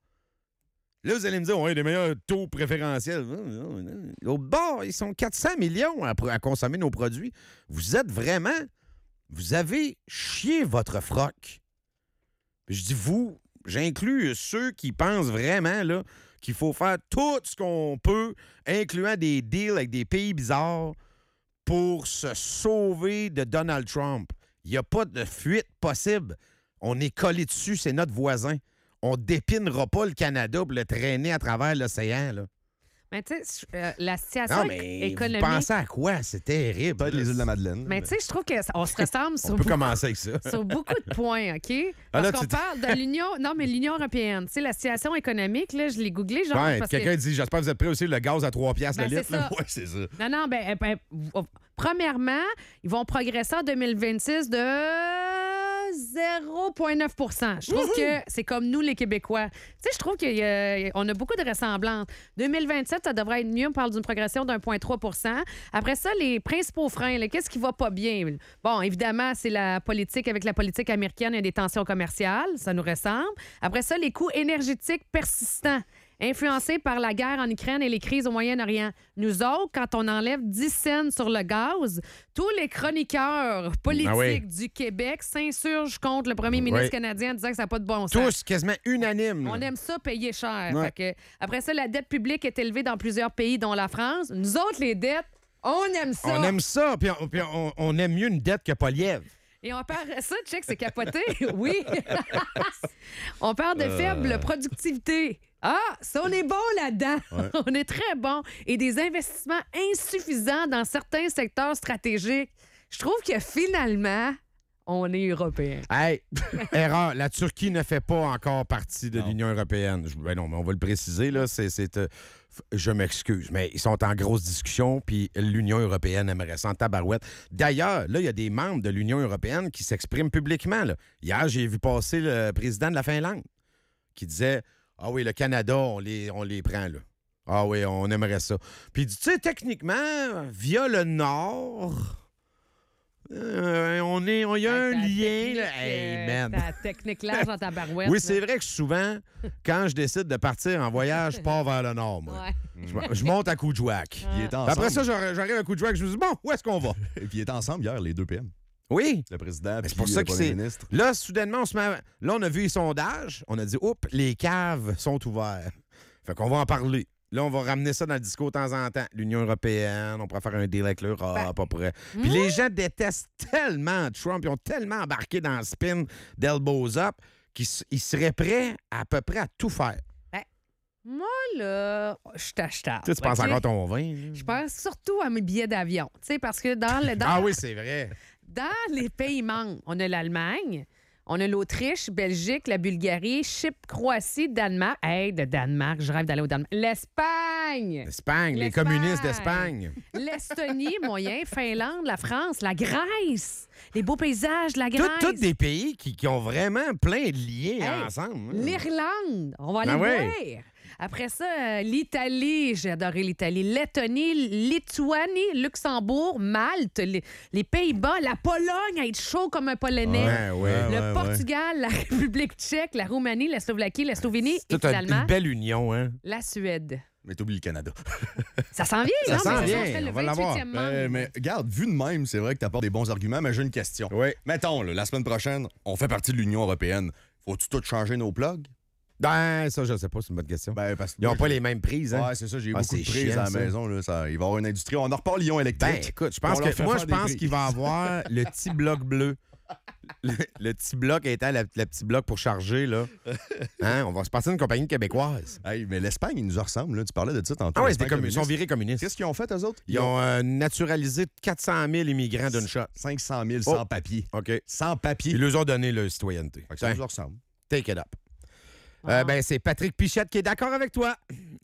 [SPEAKER 4] Là, vous allez me dire, on a des meilleurs taux préférentiels. Au bord, ils sont quatre cents millions à, à consommer nos produits. Vous êtes vraiment... Vous avez chié votre froc. Puis je dis vous, j'inclus ceux qui pensent vraiment là, qu'il faut faire tout ce qu'on peut, incluant des deals avec des pays bizarres, pour se sauver de Donald Trump. Il n'y a pas de fuite possible. On est collé dessus, c'est notre voisin. On dépinera pas le Canada pour le traîner à travers l'océan. Là.
[SPEAKER 5] Mais tu sais, euh, la situation
[SPEAKER 4] Non,
[SPEAKER 5] é-
[SPEAKER 4] mais
[SPEAKER 5] économique.
[SPEAKER 4] vous pensez à quoi? C'est terrible.
[SPEAKER 6] Peut-être les îles de la Madeleine.
[SPEAKER 5] Mais tu sais, je trouve qu'on se ressemble sur
[SPEAKER 4] On peut
[SPEAKER 5] beaucoup,
[SPEAKER 4] commencer avec ça.
[SPEAKER 5] sur beaucoup de points, OK?
[SPEAKER 4] Ah,
[SPEAKER 5] Parce
[SPEAKER 4] là,
[SPEAKER 5] qu'on
[SPEAKER 4] tu-
[SPEAKER 5] parle de l'Union... Non, mais l'Union européenne. Tu sais, la situation économique, là, je l'ai googlé, genre...
[SPEAKER 4] Ouais,
[SPEAKER 5] parce
[SPEAKER 4] quelqu'un
[SPEAKER 5] que...
[SPEAKER 4] dit, j'espère que vous êtes prêts aussi, le gaz à trois piastres
[SPEAKER 5] Ben,
[SPEAKER 4] le
[SPEAKER 5] c'est
[SPEAKER 4] litre. là.
[SPEAKER 5] ça.
[SPEAKER 6] Ouais, c'est ça.
[SPEAKER 5] Non, non, ben, ben, ben, v- premièrement, ils vont progresser en deux mille vingt-six de zéro virgule neuf pour cent. Je trouve que c'est comme nous, les Québécois. Tu sais, je trouve qu'on a beaucoup de ressemblances. deux mille vingt-sept, ça devrait être mieux. On parle d'une progression d'un zéro virgule trois pour cent. Après ça, les principaux freins, là, qu'est-ce qui va pas bien? Bon, évidemment, c'est la politique. Avec la politique américaine, il y a des tensions commerciales. Ça nous ressemble. Après ça, les coûts énergétiques persistants, influencés par la guerre en Ukraine et les crises au Moyen-Orient. Nous autres, quand on enlève dix cents sur le gaz, tous les chroniqueurs politiques
[SPEAKER 4] Ah oui.
[SPEAKER 5] du Québec s'insurgent contre le premier ministre
[SPEAKER 4] Oui.
[SPEAKER 5] canadien en disant que ça n'a pas de bon sens.
[SPEAKER 4] Tous quasiment unanimes.
[SPEAKER 5] On aime ça payer cher.
[SPEAKER 4] Ouais.
[SPEAKER 5] Fait que, après ça, la dette publique est élevée dans plusieurs pays, dont la France. Nous autres, les dettes, on aime ça.
[SPEAKER 4] On aime ça, puis on, puis on- on aime mieux une dette que pas lièvre.
[SPEAKER 5] Et on parle ça, check, c'est capoté. Oui. On parle de
[SPEAKER 4] Euh.
[SPEAKER 5] faible productivité. Ah, ça, on est bon là-dedans. On est très bon. Et des investissements insuffisants dans certains secteurs stratégiques. Je trouve que finalement, on est européen.
[SPEAKER 4] Hey, erreur, la Turquie ne fait pas encore partie de
[SPEAKER 6] Non.
[SPEAKER 4] l'Union européenne. Je- ben non, mais on va le préciser, là. C'est, c'est, euh, f- je m'excuse, mais ils sont en grosse discussion, puis l'Union européenne aimerait ça en tabarouette. D'ailleurs, là, il y a des membres de l'Union européenne qui s'expriment publiquement. Là. Hier, j'ai vu passer le président de la Finlande qui disait « Ah oui, le Canada, on les, on les prend, là. Ah oui, on aimerait ça. » Puis il dit, tu sais, techniquement, via le Nord... Euh, on est, on y a un
[SPEAKER 5] Ta
[SPEAKER 4] lien.
[SPEAKER 5] technique,
[SPEAKER 4] Là. Hey,
[SPEAKER 5] euh,
[SPEAKER 4] man.
[SPEAKER 5] Ta technique large dans ta barouette.
[SPEAKER 4] Oui,
[SPEAKER 5] là.
[SPEAKER 4] c'est vrai que souvent, quand je décide de partir en voyage, je pars vers le nord, moi.
[SPEAKER 5] Ouais.
[SPEAKER 4] Je, je monte à Coudjouac.
[SPEAKER 6] Il est
[SPEAKER 4] Puis
[SPEAKER 6] ensemble.
[SPEAKER 4] Après ça, j'arrive j'arrive à Coudjouac, je me dis, bon, où est-ce qu'on va?
[SPEAKER 6] Et puis il est ensemble hier, les deux P M.
[SPEAKER 4] Oui.
[SPEAKER 6] Le président
[SPEAKER 4] Mais
[SPEAKER 6] et
[SPEAKER 4] c'est pour ça
[SPEAKER 6] le
[SPEAKER 4] que
[SPEAKER 6] premier
[SPEAKER 4] c'est.
[SPEAKER 6] ministre.
[SPEAKER 4] Là, soudainement, on se met. à- Là, on a vu les sondages. On a dit, oups, les caves sont ouverts. Fait qu'on va en parler. Là, on va ramener ça dans le discours de temps en temps. L'Union européenne, on pourrait faire un deal avec l'Europe,
[SPEAKER 5] Ben,
[SPEAKER 4] pas près. Puis les gens détestent tellement Trump, ils ont tellement embarqué dans le spin d'Elbows Up qu'ils s- ils seraient prêts à peu près à tout faire.
[SPEAKER 5] Moi, là, je suis achetable.
[SPEAKER 4] Tu sais, tu penses
[SPEAKER 5] OK?
[SPEAKER 4] encore ton vin. là.
[SPEAKER 5] Je pense surtout à mes billets d'avion. Tu sais, parce que dans, le, dans,
[SPEAKER 4] Ah oui, c'est vrai.
[SPEAKER 5] dans les pays membres, on a l'Allemagne, on a l'Autriche, Belgique, la Bulgarie, Chypre, Croatie, Danemark. Hey, de Danemark, je rêve d'aller au Danemark. L'Espagne,
[SPEAKER 4] L'Espagne, les
[SPEAKER 5] L'Espagne.
[SPEAKER 4] communistes d'Espagne.
[SPEAKER 5] l'Estonie, moyen, Finlande, la France, la Grèce, les beaux paysages de la
[SPEAKER 4] Tout-
[SPEAKER 5] Grèce.
[SPEAKER 4] Tous des pays qui, qui ont vraiment plein de liens
[SPEAKER 5] Hey,
[SPEAKER 4] ensemble. hein.
[SPEAKER 5] L'Irlande, on va aller
[SPEAKER 4] Ah ouais.
[SPEAKER 5] voir. Après ça, euh, l'Italie, j'ai adoré l'Italie. Lettonie, Lituanie, Luxembourg, Malte, les, les Pays-Bas, la Pologne, à être chaud comme un Polonais.
[SPEAKER 4] Ouais, ouais.
[SPEAKER 5] Le
[SPEAKER 6] ouais, ouais.
[SPEAKER 5] Portugal, la République tchèque, la Roumanie, la Slovaquie, la Slovénie et
[SPEAKER 4] C'est toute un-
[SPEAKER 5] finalement
[SPEAKER 4] une belle union, hein?
[SPEAKER 5] la Suède.
[SPEAKER 6] Mais t'oublies le Canada.
[SPEAKER 5] Ça s'en vient,
[SPEAKER 4] Ça
[SPEAKER 5] non?
[SPEAKER 4] s'en
[SPEAKER 5] Mais
[SPEAKER 4] vient,
[SPEAKER 5] on serait le
[SPEAKER 4] on va l'avoir.
[SPEAKER 5] vingt-huitième
[SPEAKER 6] Ben,
[SPEAKER 5] membre.
[SPEAKER 6] mais regarde, vu de même, c'est vrai que t'apportes des bons arguments, mais j'ai une question.
[SPEAKER 4] Oui.
[SPEAKER 6] Mettons, là, la semaine prochaine, on fait partie de l'Union européenne. Faut-tu tout changer nos plugs?
[SPEAKER 4] Ben, ça, je sais pas, c'est une bonne question.
[SPEAKER 6] Ben, parce que
[SPEAKER 4] Ils n'ont
[SPEAKER 6] moi,
[SPEAKER 4] pas
[SPEAKER 6] j'ai-
[SPEAKER 4] les mêmes prises, hein?
[SPEAKER 6] Ouais, c'est ça, j'ai
[SPEAKER 4] Ah,
[SPEAKER 6] beaucoup de
[SPEAKER 4] c'est
[SPEAKER 6] prises
[SPEAKER 4] chiant,
[SPEAKER 6] à la
[SPEAKER 4] ça.
[SPEAKER 6] maison. Là, ça, il va y avoir une industrie. On en repart Lyon électrique.
[SPEAKER 4] Ben, écoute, je pense
[SPEAKER 6] On leur
[SPEAKER 4] que
[SPEAKER 6] fait
[SPEAKER 4] moi,
[SPEAKER 6] faire
[SPEAKER 4] je
[SPEAKER 6] des
[SPEAKER 4] pense
[SPEAKER 6] prix.
[SPEAKER 4] qu'il va avoir le petit bloc bleu. Le, le petit bloc étant le, le petit bloc pour charger, là. Hein? On va se passer d'une compagnie québécoise.
[SPEAKER 6] Hey, mais l'Espagne, ils nous ressemblent. Là. Tu parlais de ça tantôt.
[SPEAKER 4] Ah oui,
[SPEAKER 6] l'Espagne
[SPEAKER 4] c'était comme, ils sont
[SPEAKER 6] communiste.
[SPEAKER 4] virés communistes.
[SPEAKER 6] Qu'est-ce qu'ils ont fait, eux autres?
[SPEAKER 4] Ils ont euh, naturalisé quatre cent mille immigrants d'une shot.
[SPEAKER 6] cinq cent mille
[SPEAKER 4] Oh.
[SPEAKER 6] sans papier.
[SPEAKER 4] OK.
[SPEAKER 6] Sans papier.
[SPEAKER 4] Ils leur ont donné leur citoyenneté.
[SPEAKER 6] Fait que ça
[SPEAKER 4] Tiens,
[SPEAKER 6] nous ressemble.
[SPEAKER 4] take it up.
[SPEAKER 5] Ah.
[SPEAKER 4] Euh, ben, c'est Patrick Pichette qui est d'accord avec toi.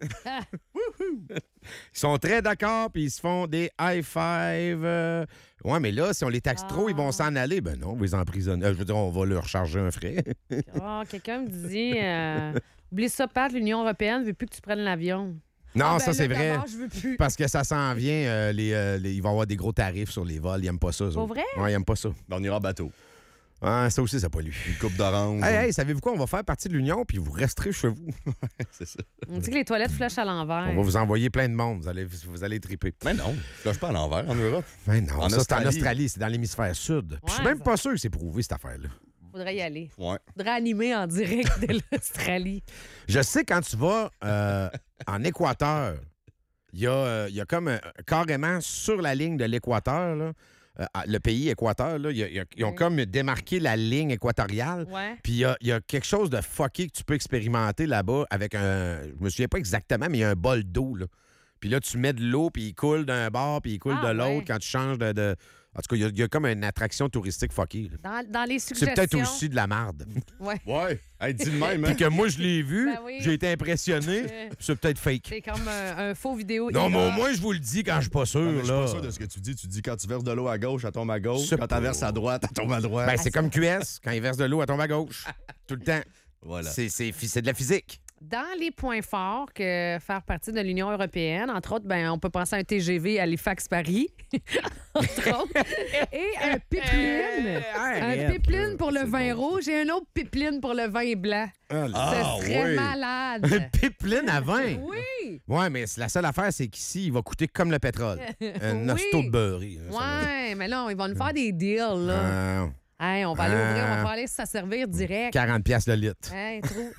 [SPEAKER 4] Ils sont très d'accord, puis ils se font des high five. euh. Ouais, mais là, si on les taxe trop, ils vont
[SPEAKER 5] Ah.
[SPEAKER 4] s'en aller. Ben non, on va les emprisonner. Euh, je veux dire, on va leur charger un frais.
[SPEAKER 5] Oh, quelqu'un me dit euh, oublie ça, Pat, l'Union européenne veut plus que tu prennes l'avion.
[SPEAKER 4] Non,
[SPEAKER 5] Ah, ben
[SPEAKER 4] ça,
[SPEAKER 5] là,
[SPEAKER 4] c'est vrai.
[SPEAKER 5] d'abord, je veux plus.
[SPEAKER 4] Parce que ça s'en vient. euh, les, euh, les- ils vont avoir des gros tarifs sur les vols. Ils n'aiment pas ça. eux
[SPEAKER 5] Pour
[SPEAKER 4] autres.
[SPEAKER 5] vrai?
[SPEAKER 4] Ouais, ils n'aiment pas ça.
[SPEAKER 6] Ben, on ira en bateau.
[SPEAKER 4] Ah, ça aussi, ça pollue.
[SPEAKER 6] Une coupe d'orange.
[SPEAKER 4] Hey, hey, savez-vous quoi? On va faire partie de l'Union, puis vous resterez chez vous.
[SPEAKER 6] C'est ça.
[SPEAKER 5] On dit que les toilettes flashent à l'envers.
[SPEAKER 4] On va vous envoyer plein de monde. Vous allez, vous allez triper.
[SPEAKER 6] Mais non, je lâche pas à l'envers en Europe.
[SPEAKER 4] Mais non,
[SPEAKER 6] En
[SPEAKER 4] ça, c'est en
[SPEAKER 6] Australie.
[SPEAKER 4] Australie. C'est dans l'hémisphère sud. Puis je suis
[SPEAKER 5] Ouais,
[SPEAKER 4] même
[SPEAKER 5] ça-
[SPEAKER 4] pas sûr que c'est prouvé, cette affaire-là.
[SPEAKER 5] Faudrait y aller.
[SPEAKER 6] Ouais.
[SPEAKER 5] Faudrait animer en direct de l'Australie.
[SPEAKER 4] Je sais, quand tu vas euh, en Équateur, il y, a, euh, il y a comme euh, carrément sur la ligne de l'Équateur, là, euh, le pays Équateur, là, il y a- il y a- ils ont
[SPEAKER 5] Oui.
[SPEAKER 4] comme démarqué la ligne équatoriale.
[SPEAKER 5] Ouais.
[SPEAKER 4] Puis il y a, il y a quelque chose de fucké que tu peux expérimenter là-bas avec un. Je me souviens pas exactement, mais il y a un bol d'eau, là. Puis là, tu mets de l'eau, puis il coule d'un bord, puis il coule
[SPEAKER 5] Ah,
[SPEAKER 4] de l'autre
[SPEAKER 5] ouais.
[SPEAKER 4] quand tu changes de. de- En tout cas, il y a- il y, a comme une attraction touristique fuckée. là.
[SPEAKER 5] Dans, dans les
[SPEAKER 4] C'est
[SPEAKER 5] suggestions.
[SPEAKER 4] peut-être aussi de la marde.
[SPEAKER 5] Ouais.
[SPEAKER 6] Ouais. Hey, dis le même, hein?
[SPEAKER 4] Puis que moi, je l'ai vu,
[SPEAKER 5] Ben oui.
[SPEAKER 4] j'ai été impressionné,
[SPEAKER 5] Euh,
[SPEAKER 4] c'est peut-être fake.
[SPEAKER 5] C'est comme un, un faux vidéo.
[SPEAKER 4] Non, mais
[SPEAKER 5] I A.
[SPEAKER 4] au moins, je vous le dis quand je suis pas sûr.
[SPEAKER 6] Ah, mais je suis
[SPEAKER 4] là.
[SPEAKER 6] pas sûr de ce que tu dis. Tu dis quand tu verses de l'eau à gauche, elle tombe à gauche.
[SPEAKER 4] C'est
[SPEAKER 6] Quand
[SPEAKER 4] pas-
[SPEAKER 6] tu verses à droite, elle tombe à droite.
[SPEAKER 4] Ben, c'est comme Q S, quand il verse de l'eau, elle tombe à gauche. Tout le temps.
[SPEAKER 6] Voilà.
[SPEAKER 4] C'est, c'est, c'est de la physique.
[SPEAKER 5] Dans les points forts que faire partie de l'Union européenne, entre autres, ben, on peut penser à un T G V à Halifax-Paris, entre autres, et un pipeline. un pipeline pour le vin rouge et un autre pipeline pour le vin blanc.
[SPEAKER 6] Ah,
[SPEAKER 5] Ce serait
[SPEAKER 6] oui.
[SPEAKER 5] malade.
[SPEAKER 4] Un pipeline à vin.
[SPEAKER 5] Oui.
[SPEAKER 4] Ouais, mais c'est- la seule affaire, c'est qu'ici, il va coûter comme le pétrole. Un
[SPEAKER 5] Oui.
[SPEAKER 4] hosto de beurré. hein, ça va.
[SPEAKER 5] Ouais, mais là, ils vont nous faire des deals, là.
[SPEAKER 4] Euh,
[SPEAKER 5] Hey, on va aller ouvrir, on va
[SPEAKER 4] Ah.
[SPEAKER 5] pouvoir aller se servir direct.
[SPEAKER 4] quarante piastres le litre.
[SPEAKER 5] Hey, trop.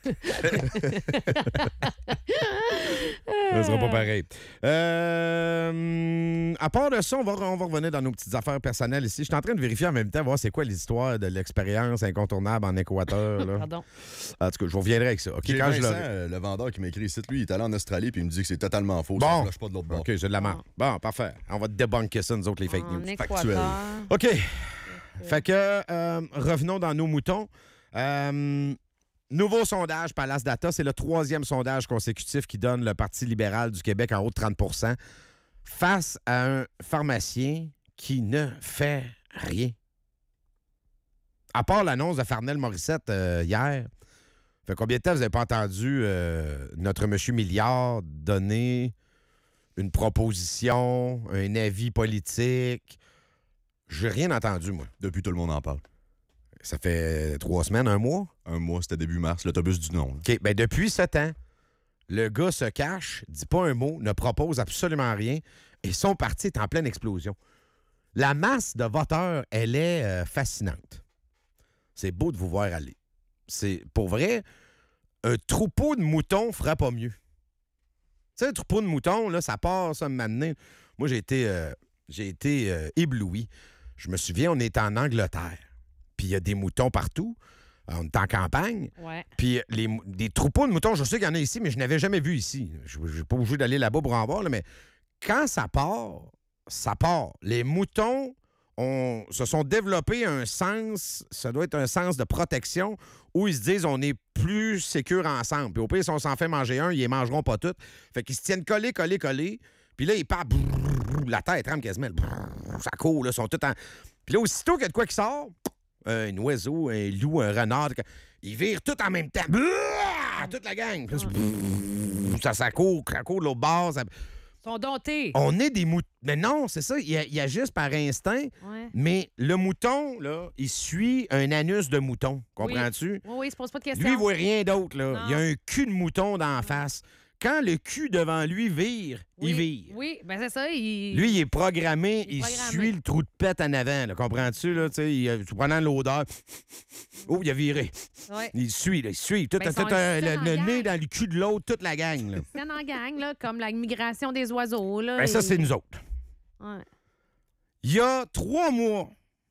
[SPEAKER 4] Ça sera pas pareil. Euh, à part de ça, on va, on va revenir dans nos petites affaires personnelles ici. Je suis en train de vérifier en même temps, voir c'est quoi l'histoire de l'expérience incontournable en Équateur. Là.
[SPEAKER 5] Pardon.
[SPEAKER 4] En tout cas, je vous reviendrai avec ça. OK,
[SPEAKER 6] J'ai
[SPEAKER 4] quand je
[SPEAKER 6] Vincent,
[SPEAKER 4] l'aurai.
[SPEAKER 6] euh, le vendeur qui m'a écrit ici, lui, il est allé en Australie puis il me dit que c'est totalement faux. Ça
[SPEAKER 4] Bon.
[SPEAKER 6] flush pas de l'autre bord.
[SPEAKER 4] OK, j'ai de la marque. Bon, parfait. On va débunker ça, nous autres, les fake
[SPEAKER 5] En
[SPEAKER 4] news.
[SPEAKER 6] factuel.
[SPEAKER 5] Équateur.
[SPEAKER 4] OK. Fait que, euh, revenons dans nos moutons. Euh, nouveau sondage Palace Data. C'est le troisième sondage consécutif qui donne le Parti libéral du Québec en haut de trente pour cent face à un pharmacien qui ne fait rien. À part l'annonce de Farnell Morissette euh, hier, fait combien de temps vous n'avez pas entendu euh, notre monsieur Milliard donner une proposition, un avis politique? J'ai rien entendu, moi.
[SPEAKER 6] Depuis, tout le monde en parle.
[SPEAKER 4] Ça fait trois semaines, un mois?
[SPEAKER 6] Un mois, c'était début mars, l'autobus du non.
[SPEAKER 4] OK, bien depuis sept ans, le gars se cache, dit pas un mot, ne propose absolument rien, et son parti est en pleine explosion. La masse de voteurs, elle est euh, fascinante. C'est beau de vous voir aller. C'est, pour vrai, un troupeau de moutons fera pas mieux. Tu sais, un troupeau de moutons, là, ça part, ça, m'amener. Moi, j'ai été, euh, j'ai été euh, ébloui. Je me souviens, on était en Angleterre, puis il y a des moutons partout. On est en campagne.
[SPEAKER 5] Ouais.
[SPEAKER 4] Puis les, des troupeaux de moutons, je sais qu'il y en a ici, mais je n'avais jamais vu ici. Je n'ai pas obligé d'aller là-bas pour en voir, là, mais quand ça part, ça part. Les moutons ont, se sont développés un sens, ça doit être un sens de protection, où ils se disent on est plus sécure ensemble. Puis au pire, si on s'en fait manger un, ils les mangeront pas toutes. Fait qu'ils se tiennent collés, collés, collés. Puis là, ils partent. Brrr, la tête tremble quasiment. Brrr, ça court, là, ils sont tous en... Puis là, aussitôt qu'il y a de quoi qui sort... un oiseau, un loup, un renard. Ils virent tout en même temps. Blah! Toute la gang. Puis là, ça, ça court, ça court de l'autre bord. Ça...
[SPEAKER 5] Ils sont domptés.
[SPEAKER 4] On est des moutons. Mais non, c'est ça. Il, il agisse par instinct.
[SPEAKER 5] Ouais.
[SPEAKER 4] Mais le mouton, là, il suit un anus de mouton. Comprends-tu?
[SPEAKER 5] Oui, oui, il se pose pas de questions.
[SPEAKER 4] Lui, il voit rien d'autre. Là.
[SPEAKER 5] Non.
[SPEAKER 4] Il y a un cul de mouton dans la face. Quand le cul devant lui vire,
[SPEAKER 5] oui.
[SPEAKER 4] il vire.
[SPEAKER 5] Oui, bien c'est ça. Il...
[SPEAKER 4] Lui, il est programmé, il,
[SPEAKER 5] il est programmé.
[SPEAKER 4] suit le trou de pète en avant. Là, comprends-tu? Là, il, tu prenant l'odeur. Oh, il a viré.
[SPEAKER 5] Ouais.
[SPEAKER 4] Il suit, là, il suit. Tout,
[SPEAKER 5] Ben,
[SPEAKER 4] tout,
[SPEAKER 5] ils sont
[SPEAKER 4] euh, le,
[SPEAKER 5] en
[SPEAKER 4] le
[SPEAKER 5] gang.
[SPEAKER 4] nez dans le cul de l'autre, toute la gang. Là.
[SPEAKER 5] C'est en gang, là, comme la migration des oiseaux. Là,
[SPEAKER 4] Ben, ça,
[SPEAKER 5] et-
[SPEAKER 4] c'est nous autres.
[SPEAKER 5] Ouais.
[SPEAKER 4] Il y a trois mois,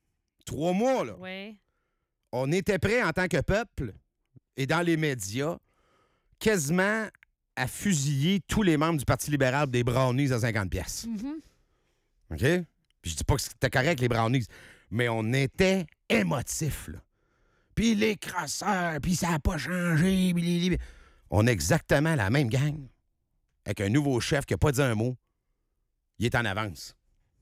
[SPEAKER 4] trois mois, là,
[SPEAKER 5] Ouais.
[SPEAKER 4] on était prêts en tant que peuple et dans les médias, quasiment à fusiller tous les membres du Parti libéral pour des brownies à cinquante piastres.
[SPEAKER 5] Mhm.
[SPEAKER 4] OK? Puis je dis pas que c'était correct, les brownies, mais on était émotifs, là. Puis les crosseurs, puis ça n'a pas changé. Puis les... On est exactement la même gang, avec un nouveau chef qui n'a pas dit un mot. Il est en avance.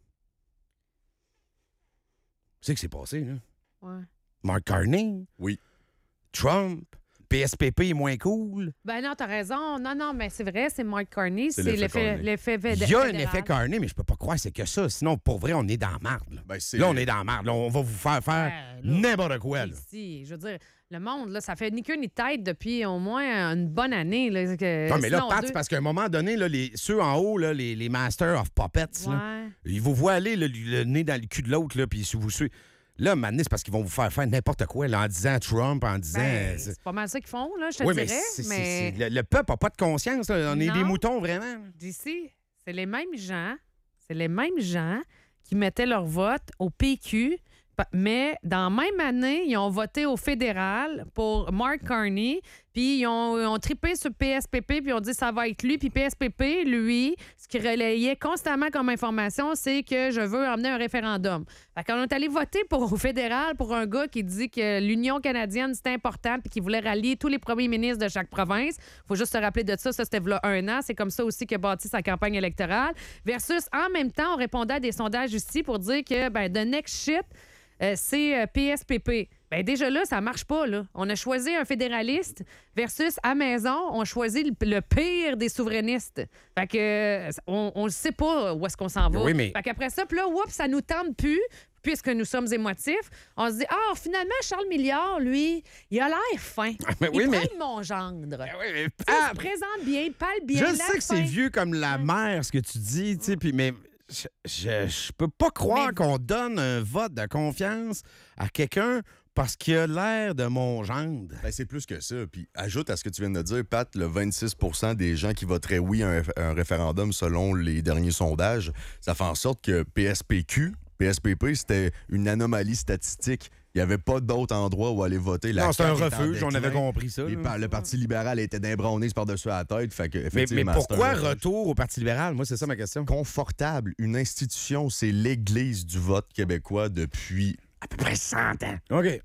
[SPEAKER 4] Tu sais que c'est passé, là?
[SPEAKER 5] Ouais.
[SPEAKER 4] Mark Carney?
[SPEAKER 6] Oui.
[SPEAKER 4] Trump? P S P P est moins cool?
[SPEAKER 5] Ben non, t'as raison. Non, non, mais c'est vrai, c'est Mark Carney.
[SPEAKER 6] C'est
[SPEAKER 5] C'est
[SPEAKER 6] l'effet
[SPEAKER 5] l'effet
[SPEAKER 6] Carney.
[SPEAKER 5] l'effet
[SPEAKER 4] Il y a un
[SPEAKER 5] fédéral.
[SPEAKER 4] effet Carney, mais je peux pas croire que c'est que ça. Sinon, pour vrai, on est dans la marde. Là,
[SPEAKER 6] Ben, c'est-
[SPEAKER 4] Là, on est dans la marde. Là, on va vous faire faire
[SPEAKER 5] Ouais, là.
[SPEAKER 4] n'importe quoi. Là.
[SPEAKER 5] Ici, je veux dire, le monde, là, ça fait ni queue ni tête depuis au moins une bonne année. Là, que,
[SPEAKER 4] Non, mais là,
[SPEAKER 5] sinon,
[SPEAKER 4] Pat,
[SPEAKER 5] deux-
[SPEAKER 4] c'est parce qu'à un moment donné, là, les, ceux en haut, là, les, les Masters of Puppets, là,
[SPEAKER 5] Ouais.
[SPEAKER 4] ils vous voient aller là, le, le nez dans le cul de l'autre, là, puis si vous suivez. Là, maintenant, c'est parce qu'ils vont vous faire faire n'importe quoi, là, en disant Trump, en disant.
[SPEAKER 5] Ben,
[SPEAKER 4] euh, c'est-
[SPEAKER 5] c'est pas mal ça qu'ils font, là, je te
[SPEAKER 4] oui, mais,
[SPEAKER 5] dirais.
[SPEAKER 4] c'est- c'est-
[SPEAKER 5] mais
[SPEAKER 4] c'est- le, le peuple n'a pas de conscience. Là. On est
[SPEAKER 5] Non.
[SPEAKER 4] des moutons, vraiment.
[SPEAKER 5] d'ici, c'est les mêmes gens, c'est les mêmes gens qui mettaient leur vote au P Q, pa- mais dans la même année, ils ont voté au fédéral pour Mark Carney, puis ils ont, ils ont trippé sur P S P P, puis ils ont dit ça va être lui. Puis P S P P, lui, ce qu'il relayait constamment comme information, c'est que je veux emmener un référendum. Fait qu'on est allé voter pour, au fédéral pour un gars qui dit que l'Union canadienne, c'est important, puis qui voulait rallier tous les premiers ministres de chaque province. Faut juste se rappeler de ça, ça c'était là un an. C'est comme ça aussi qu'il a bâti sa campagne électorale. Versus, en même temps, on répondait à des sondages ici pour dire que, ben, the next shit, euh, c'est euh, P S P P. Bien, déjà là, ça marche pas, là. On a choisi un fédéraliste versus, à maison, on choisit le, le pire des souverainistes. Fait que, euh, on ne sait pas où est-ce qu'on s'en va.
[SPEAKER 4] Oui, mais-
[SPEAKER 5] Fait qu'après ça, puis là, oups, ça nous tente plus, puisque nous sommes émotifs. On se dit, ah, finalement, Charles Milliard, lui, il a l'air fin.
[SPEAKER 4] mais oui,
[SPEAKER 5] il
[SPEAKER 4] mais-
[SPEAKER 5] prend mon gendre.
[SPEAKER 4] Oui, mais-
[SPEAKER 5] Il
[SPEAKER 4] Ah,
[SPEAKER 5] se présente bien, parle bien.
[SPEAKER 4] je
[SPEAKER 5] l'air
[SPEAKER 4] sais que c'est
[SPEAKER 5] fin.
[SPEAKER 4] vieux comme la mer, ce que tu dis, tu sais, puis mais je, je, je peux pas croire
[SPEAKER 5] Mais-
[SPEAKER 4] qu'on donne un vote de confiance à quelqu'un parce qu'il a l'air de mon gendre.
[SPEAKER 6] Ben, c'est plus que ça. Puis ajoute à ce que tu viens de dire, Pat, le vingt-six pour cent des gens qui voteraient oui à un, à un référendum selon les derniers sondages, ça fait en sorte que P S P Q, P S P P, c'était une anomalie statistique. Il n'y avait pas d'autre endroit où aller voter. La
[SPEAKER 4] Non, c'est un
[SPEAKER 6] C A Q était en
[SPEAKER 4] refuge, on avait
[SPEAKER 6] déclin.
[SPEAKER 4] compris ça.
[SPEAKER 6] Les
[SPEAKER 4] là.
[SPEAKER 6] pa- le Parti libéral était d'un brownies par-dessus la tête. Fait que,
[SPEAKER 4] Mais, mais
[SPEAKER 6] effectivement, c'est un
[SPEAKER 4] pourquoi
[SPEAKER 6] refuge.
[SPEAKER 4] retour au Parti libéral? Moi, c'est ça ma question.
[SPEAKER 6] Confortable. Une institution, c'est l'Église du vote québécois depuis
[SPEAKER 4] À peu près cent ans. OK.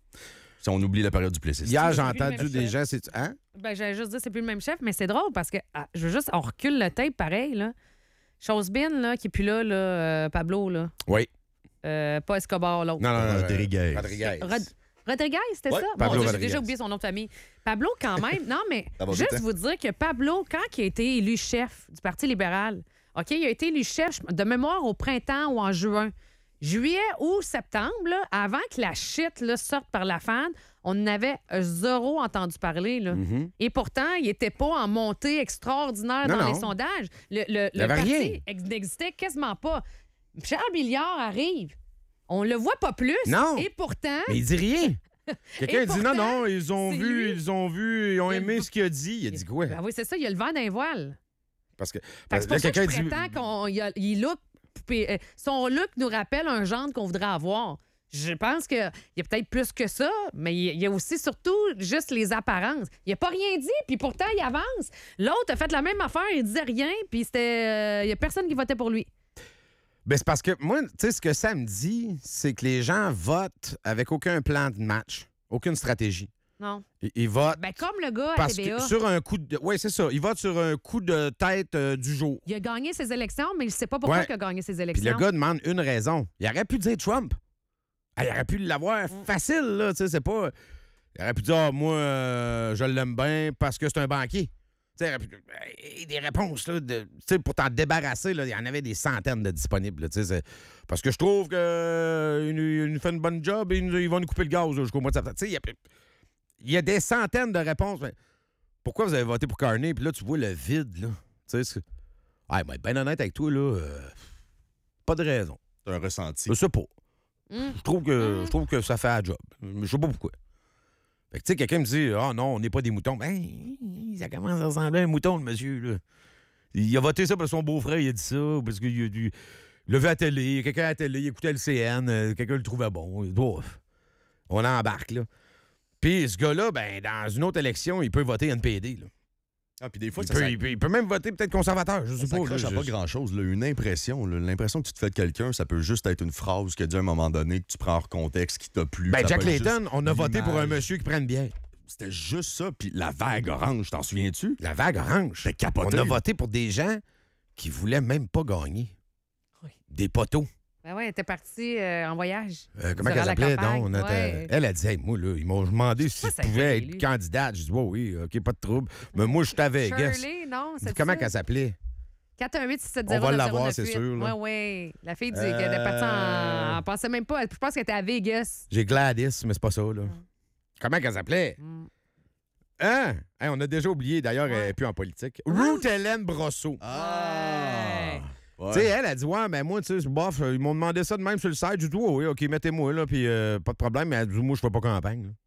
[SPEAKER 6] si on oublie la période du plébiscite.
[SPEAKER 4] Hier, j'ai
[SPEAKER 5] plus le
[SPEAKER 4] entendu
[SPEAKER 5] même
[SPEAKER 4] des
[SPEAKER 5] chef.
[SPEAKER 4] gens... c'est Hein?
[SPEAKER 5] Ben, j'allais juste dire, c'est plus le même chef, mais c'est drôle parce que, ah, je veux juste, on recule le tape pareil, là. Chosebin, là, qui est plus là, là, euh, Pablo, là.
[SPEAKER 4] Oui.
[SPEAKER 5] Euh, pas Escobar, l'autre.
[SPEAKER 4] Non, non, non.
[SPEAKER 6] Rodriguez.
[SPEAKER 4] Rodriguez.
[SPEAKER 5] Rod- Rodriguez, c'était
[SPEAKER 6] Ouais,
[SPEAKER 5] ça?
[SPEAKER 4] Pablo
[SPEAKER 5] Mon Dieu, j'ai
[SPEAKER 4] Rodriguez.
[SPEAKER 5] déjà oublié son nom de famille. Pablo, quand même. Non, mais
[SPEAKER 6] Ça va
[SPEAKER 5] juste
[SPEAKER 6] vite, hein?
[SPEAKER 5] vous dire que Pablo, quand il a été élu chef du Parti libéral, OK, il a été élu chef de mémoire au printemps ou en juin. Juillet ou septembre, là, avant que la shit là, sorte par la fan, on en avait zéro entendu parler. Là.
[SPEAKER 4] Mhm.
[SPEAKER 5] Et pourtant, il n'était pas en montée extraordinaire
[SPEAKER 4] Non,
[SPEAKER 5] dans
[SPEAKER 4] non.
[SPEAKER 5] les sondages. Le, le,
[SPEAKER 4] Il y
[SPEAKER 5] le
[SPEAKER 4] avait
[SPEAKER 5] parti
[SPEAKER 4] rien.
[SPEAKER 5] ex- n'existait quasiment pas. Charles Milliard arrive. On le voit pas plus.
[SPEAKER 4] Non.
[SPEAKER 5] Et pourtant...
[SPEAKER 4] Mais il dit rien. Quelqu'un
[SPEAKER 5] Et
[SPEAKER 4] dit non,
[SPEAKER 5] pourtant,
[SPEAKER 4] non, ils ont
[SPEAKER 5] c'est
[SPEAKER 4] vu,
[SPEAKER 5] lui.
[SPEAKER 4] ils ont vu, ils ont
[SPEAKER 5] Il a
[SPEAKER 4] aimé
[SPEAKER 5] le-
[SPEAKER 4] ce qu'il a dit. Il a dit quoi?
[SPEAKER 5] Ben oui, c'est ça, il y a le vent d'un voile.
[SPEAKER 4] Parce que,
[SPEAKER 5] Fait que
[SPEAKER 4] parce
[SPEAKER 5] c'est
[SPEAKER 4] que là,
[SPEAKER 5] pour ça que je
[SPEAKER 4] quelqu'un dit.
[SPEAKER 5] prétends qu'il a- il look... poupée- euh, son look nous rappelle un genre qu'on voudrait avoir. Je pense qu'il y a peut-être plus que ça, mais il y a aussi surtout juste les apparences. Il n'a pas rien dit, puis pourtant, il avance. L'autre a fait la même affaire, il disait rien, puis c'était... euh, il n'y a personne qui votait pour lui.
[SPEAKER 4] Ben, c'est parce que moi, tu sais, ce que ça me dit, c'est que les gens votent avec aucun plan de match, aucune stratégie.
[SPEAKER 5] Non.
[SPEAKER 4] Ils, ils votent
[SPEAKER 5] Ben, comme le gars à
[SPEAKER 4] parce
[SPEAKER 5] T V A.
[SPEAKER 4] que sur un coup de. Oui, c'est ça. Ils votent sur un coup de tête euh, du jour.
[SPEAKER 5] Il a gagné ses élections, mais il ne sait pas pourquoi
[SPEAKER 4] Ouais.
[SPEAKER 5] il a gagné ses
[SPEAKER 4] Puis
[SPEAKER 5] élections.
[SPEAKER 4] le gars demande une raison. Il aurait pu dire Trump. Ah, il aurait pu l'avoir
[SPEAKER 5] Mm.
[SPEAKER 4] facile, là. Tu sais, c'est pas. Il aurait pu dire, ah, moi, euh, je l'aime bien parce que c'est un banquier. Tu sais, il aurait pu- hey, des réponses, là, de- tu sais, pour t'en débarrasser, là, il y en avait des centaines de disponibles. là, tu sais, c'est- parce que je trouve qu'il il nous fait une bonne job et il nous- ils vont nous couper le gaz là, jusqu'au mois de septembre. Tu sais, il y a- il y, a des centaines de réponses. Mais pourquoi vous avez voté pour Carney? Puis là, tu vois le vide, là. Tu sais, c'est... Ah, ben, ben honnête avec toi, là, euh, pas de raison.
[SPEAKER 6] C'est un ressenti.
[SPEAKER 4] Je sais pas.
[SPEAKER 5] Hum.
[SPEAKER 4] Je trouve que, je trouve que ça fait un job. Je sais pas pourquoi. Fait que, tu sais, quelqu'un me dit, ah non, on n'est pas des moutons. Ben, ça commence à ressembler à un mouton, le monsieur, là. Il a voté ça parce que son beau-frère, il a dit ça, parce qu'il a dû. Il l'a vu à la télé, quelqu'un à la télé, il écoutait le C N, euh, quelqu'un le trouvait bon. Bouf. On embarque, là. Puis ce gars-là, ben, dans une autre élection, il peut voter N P D, là.
[SPEAKER 6] Ah, puis des fois,
[SPEAKER 4] Il
[SPEAKER 6] ça,
[SPEAKER 4] peut,
[SPEAKER 6] ça-
[SPEAKER 4] il peut- il peut même voter peut-être conservateur, je sais
[SPEAKER 6] ça
[SPEAKER 4] pas.
[SPEAKER 6] accroche
[SPEAKER 4] là,
[SPEAKER 6] à
[SPEAKER 4] je-
[SPEAKER 6] pas grand-chose. là. Une impression. là. L'impression que tu te fais de quelqu'un, ça peut juste être une phrase qu'il a dit à un moment donné que tu prends hors contexte, qui t'a plu.
[SPEAKER 4] Ben,
[SPEAKER 6] Ça
[SPEAKER 4] Jack
[SPEAKER 6] peut être
[SPEAKER 4] Layton,
[SPEAKER 6] juste
[SPEAKER 4] on a voté pour un
[SPEAKER 6] l'image.
[SPEAKER 4] monsieur qui prend une bière.
[SPEAKER 6] C'était juste ça. Puis la vague orange, t'en souviens-tu?
[SPEAKER 4] La vague orange.
[SPEAKER 6] C'était capoté.
[SPEAKER 4] On a voté pour des gens qui voulaient même pas gagner.
[SPEAKER 5] Oui.
[SPEAKER 4] Des poteaux.
[SPEAKER 5] Ben ouais, elle était partie euh, en voyage.
[SPEAKER 4] Euh, comment
[SPEAKER 5] Durant
[SPEAKER 4] elle
[SPEAKER 5] la
[SPEAKER 4] s'appelait?
[SPEAKER 5] campagne,
[SPEAKER 4] donc? On était-
[SPEAKER 5] ouais.
[SPEAKER 4] Elle a dit, hey, moi, là, ils m'ont demandé si
[SPEAKER 5] pas
[SPEAKER 4] je
[SPEAKER 5] ça
[SPEAKER 4] pouvais
[SPEAKER 5] fait,
[SPEAKER 4] être
[SPEAKER 5] lui.
[SPEAKER 4] candidate. Je dis, oui, oui, OK, pas de trouble. Mais moi, je suis à Vegas.
[SPEAKER 5] Shirley, non, c'est
[SPEAKER 4] Comment
[SPEAKER 5] ça?
[SPEAKER 4] qu'elle s'appelait?
[SPEAKER 5] quatre un huit six sept
[SPEAKER 4] On
[SPEAKER 5] zéro
[SPEAKER 4] va
[SPEAKER 5] neuf
[SPEAKER 4] l'avoir,
[SPEAKER 5] zéro neuf
[SPEAKER 4] c'est
[SPEAKER 5] huit.
[SPEAKER 4] sûr, là.
[SPEAKER 5] Oui, oui. La fille dit
[SPEAKER 4] Euh,
[SPEAKER 5] qu'elle est partie en... Elle pensait même pas. Je pense qu'elle était à Vegas.
[SPEAKER 4] J'ai Gladys, mais c'est pas ça, là. Comment qu'elle s'appelait?
[SPEAKER 5] Mm.
[SPEAKER 4] Hein? Hey, on a déjà oublié, d'ailleurs, elle n'est plus en politique. Ruth Hélène Brosseau.
[SPEAKER 6] Ah! Ouais.
[SPEAKER 4] Tu sais, elle a dit, ouais, mais moi, tu sais, bof, ils m'ont demandé ça de même sur le site. J'ai dit, oh, oui, OK, mettez-moi, là, puis euh, pas de problème. Mais elle dit, moi, je fais pas campagne. là.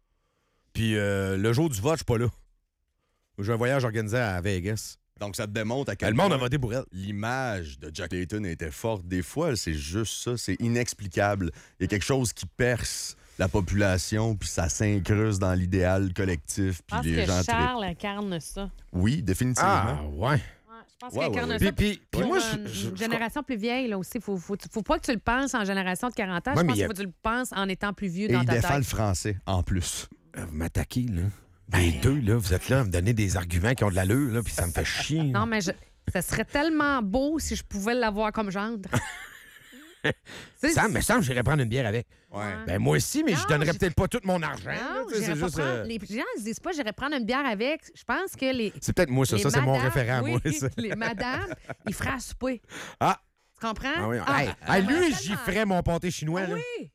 [SPEAKER 4] Puis euh, le jour du vote, je suis pas là. J'ai un voyage organisé à Vegas.
[SPEAKER 6] Donc, ça te démontre à quel
[SPEAKER 4] Le monde a
[SPEAKER 6] point
[SPEAKER 4] voté pour elle.
[SPEAKER 6] l'image de Jack Layton était forte. Des fois, c'est juste ça. C'est inexplicable. Il y a quelque chose qui perce la population, puis ça s'incruste dans l'idéal collectif,
[SPEAKER 5] Je
[SPEAKER 6] puis
[SPEAKER 5] pense
[SPEAKER 6] les
[SPEAKER 5] que
[SPEAKER 6] gens...
[SPEAKER 5] Charles incarne ça.
[SPEAKER 6] Oui, définitivement.
[SPEAKER 4] Ah, ouais.
[SPEAKER 5] Ouais, je pense
[SPEAKER 6] Ouais,
[SPEAKER 5] qu'il incarne
[SPEAKER 6] ouais,
[SPEAKER 5] ça.
[SPEAKER 4] Puis, puis, puis
[SPEAKER 5] Pour
[SPEAKER 4] moi,
[SPEAKER 5] une,
[SPEAKER 4] je- je-
[SPEAKER 5] une
[SPEAKER 4] je-
[SPEAKER 5] génération plus vieille, là aussi. Faut, faut, faut pas que tu le penses en génération de quarante ans.
[SPEAKER 4] Ouais,
[SPEAKER 5] je
[SPEAKER 4] mais
[SPEAKER 5] pense
[SPEAKER 4] il y
[SPEAKER 5] qu'il
[SPEAKER 4] a-
[SPEAKER 5] faut que tu le penses en étant plus vieux
[SPEAKER 6] Et
[SPEAKER 5] dans
[SPEAKER 6] il
[SPEAKER 5] ta
[SPEAKER 6] défend le
[SPEAKER 5] tête.
[SPEAKER 6] français, en plus.
[SPEAKER 4] Euh, vous m'attaquez, là. Les deux, là, vous êtes là à me donner des arguments qui ont de l'allure, là, puis ça me fait chier.
[SPEAKER 5] Non, mais je, ça serait tellement beau si je pouvais l'avoir comme gendre. Tu sais,
[SPEAKER 4] Ça me semble que j'irais prendre une bière avec.
[SPEAKER 6] Ouais.
[SPEAKER 4] Ben moi aussi, mais je
[SPEAKER 5] Non,
[SPEAKER 4] donnerais
[SPEAKER 5] j'ai-
[SPEAKER 4] peut-être pas tout mon argent. là,
[SPEAKER 5] Non,
[SPEAKER 4] tu sais,
[SPEAKER 5] j'irais
[SPEAKER 4] c'est
[SPEAKER 5] pas
[SPEAKER 4] juste.
[SPEAKER 5] prendre-
[SPEAKER 4] euh,
[SPEAKER 5] Les gens ne disent pas j'irais prendre une bière avec. Je pense que les.
[SPEAKER 4] C'est peut-être moi, ça.
[SPEAKER 5] les
[SPEAKER 4] Ça, c'est mon
[SPEAKER 5] madames-
[SPEAKER 4] référent,
[SPEAKER 5] oui,
[SPEAKER 4] moi. ça.
[SPEAKER 5] Les madames, ils feraient à souper.
[SPEAKER 4] Ah!
[SPEAKER 5] Tu comprends?
[SPEAKER 4] Ah oui.
[SPEAKER 5] Ah,
[SPEAKER 4] Hey,
[SPEAKER 5] ah,
[SPEAKER 4] hey,
[SPEAKER 5] ben,
[SPEAKER 4] lui,
[SPEAKER 5] tellement-
[SPEAKER 4] j'y ferais mon pâté chinois.
[SPEAKER 5] Ah
[SPEAKER 4] là.
[SPEAKER 5] oui!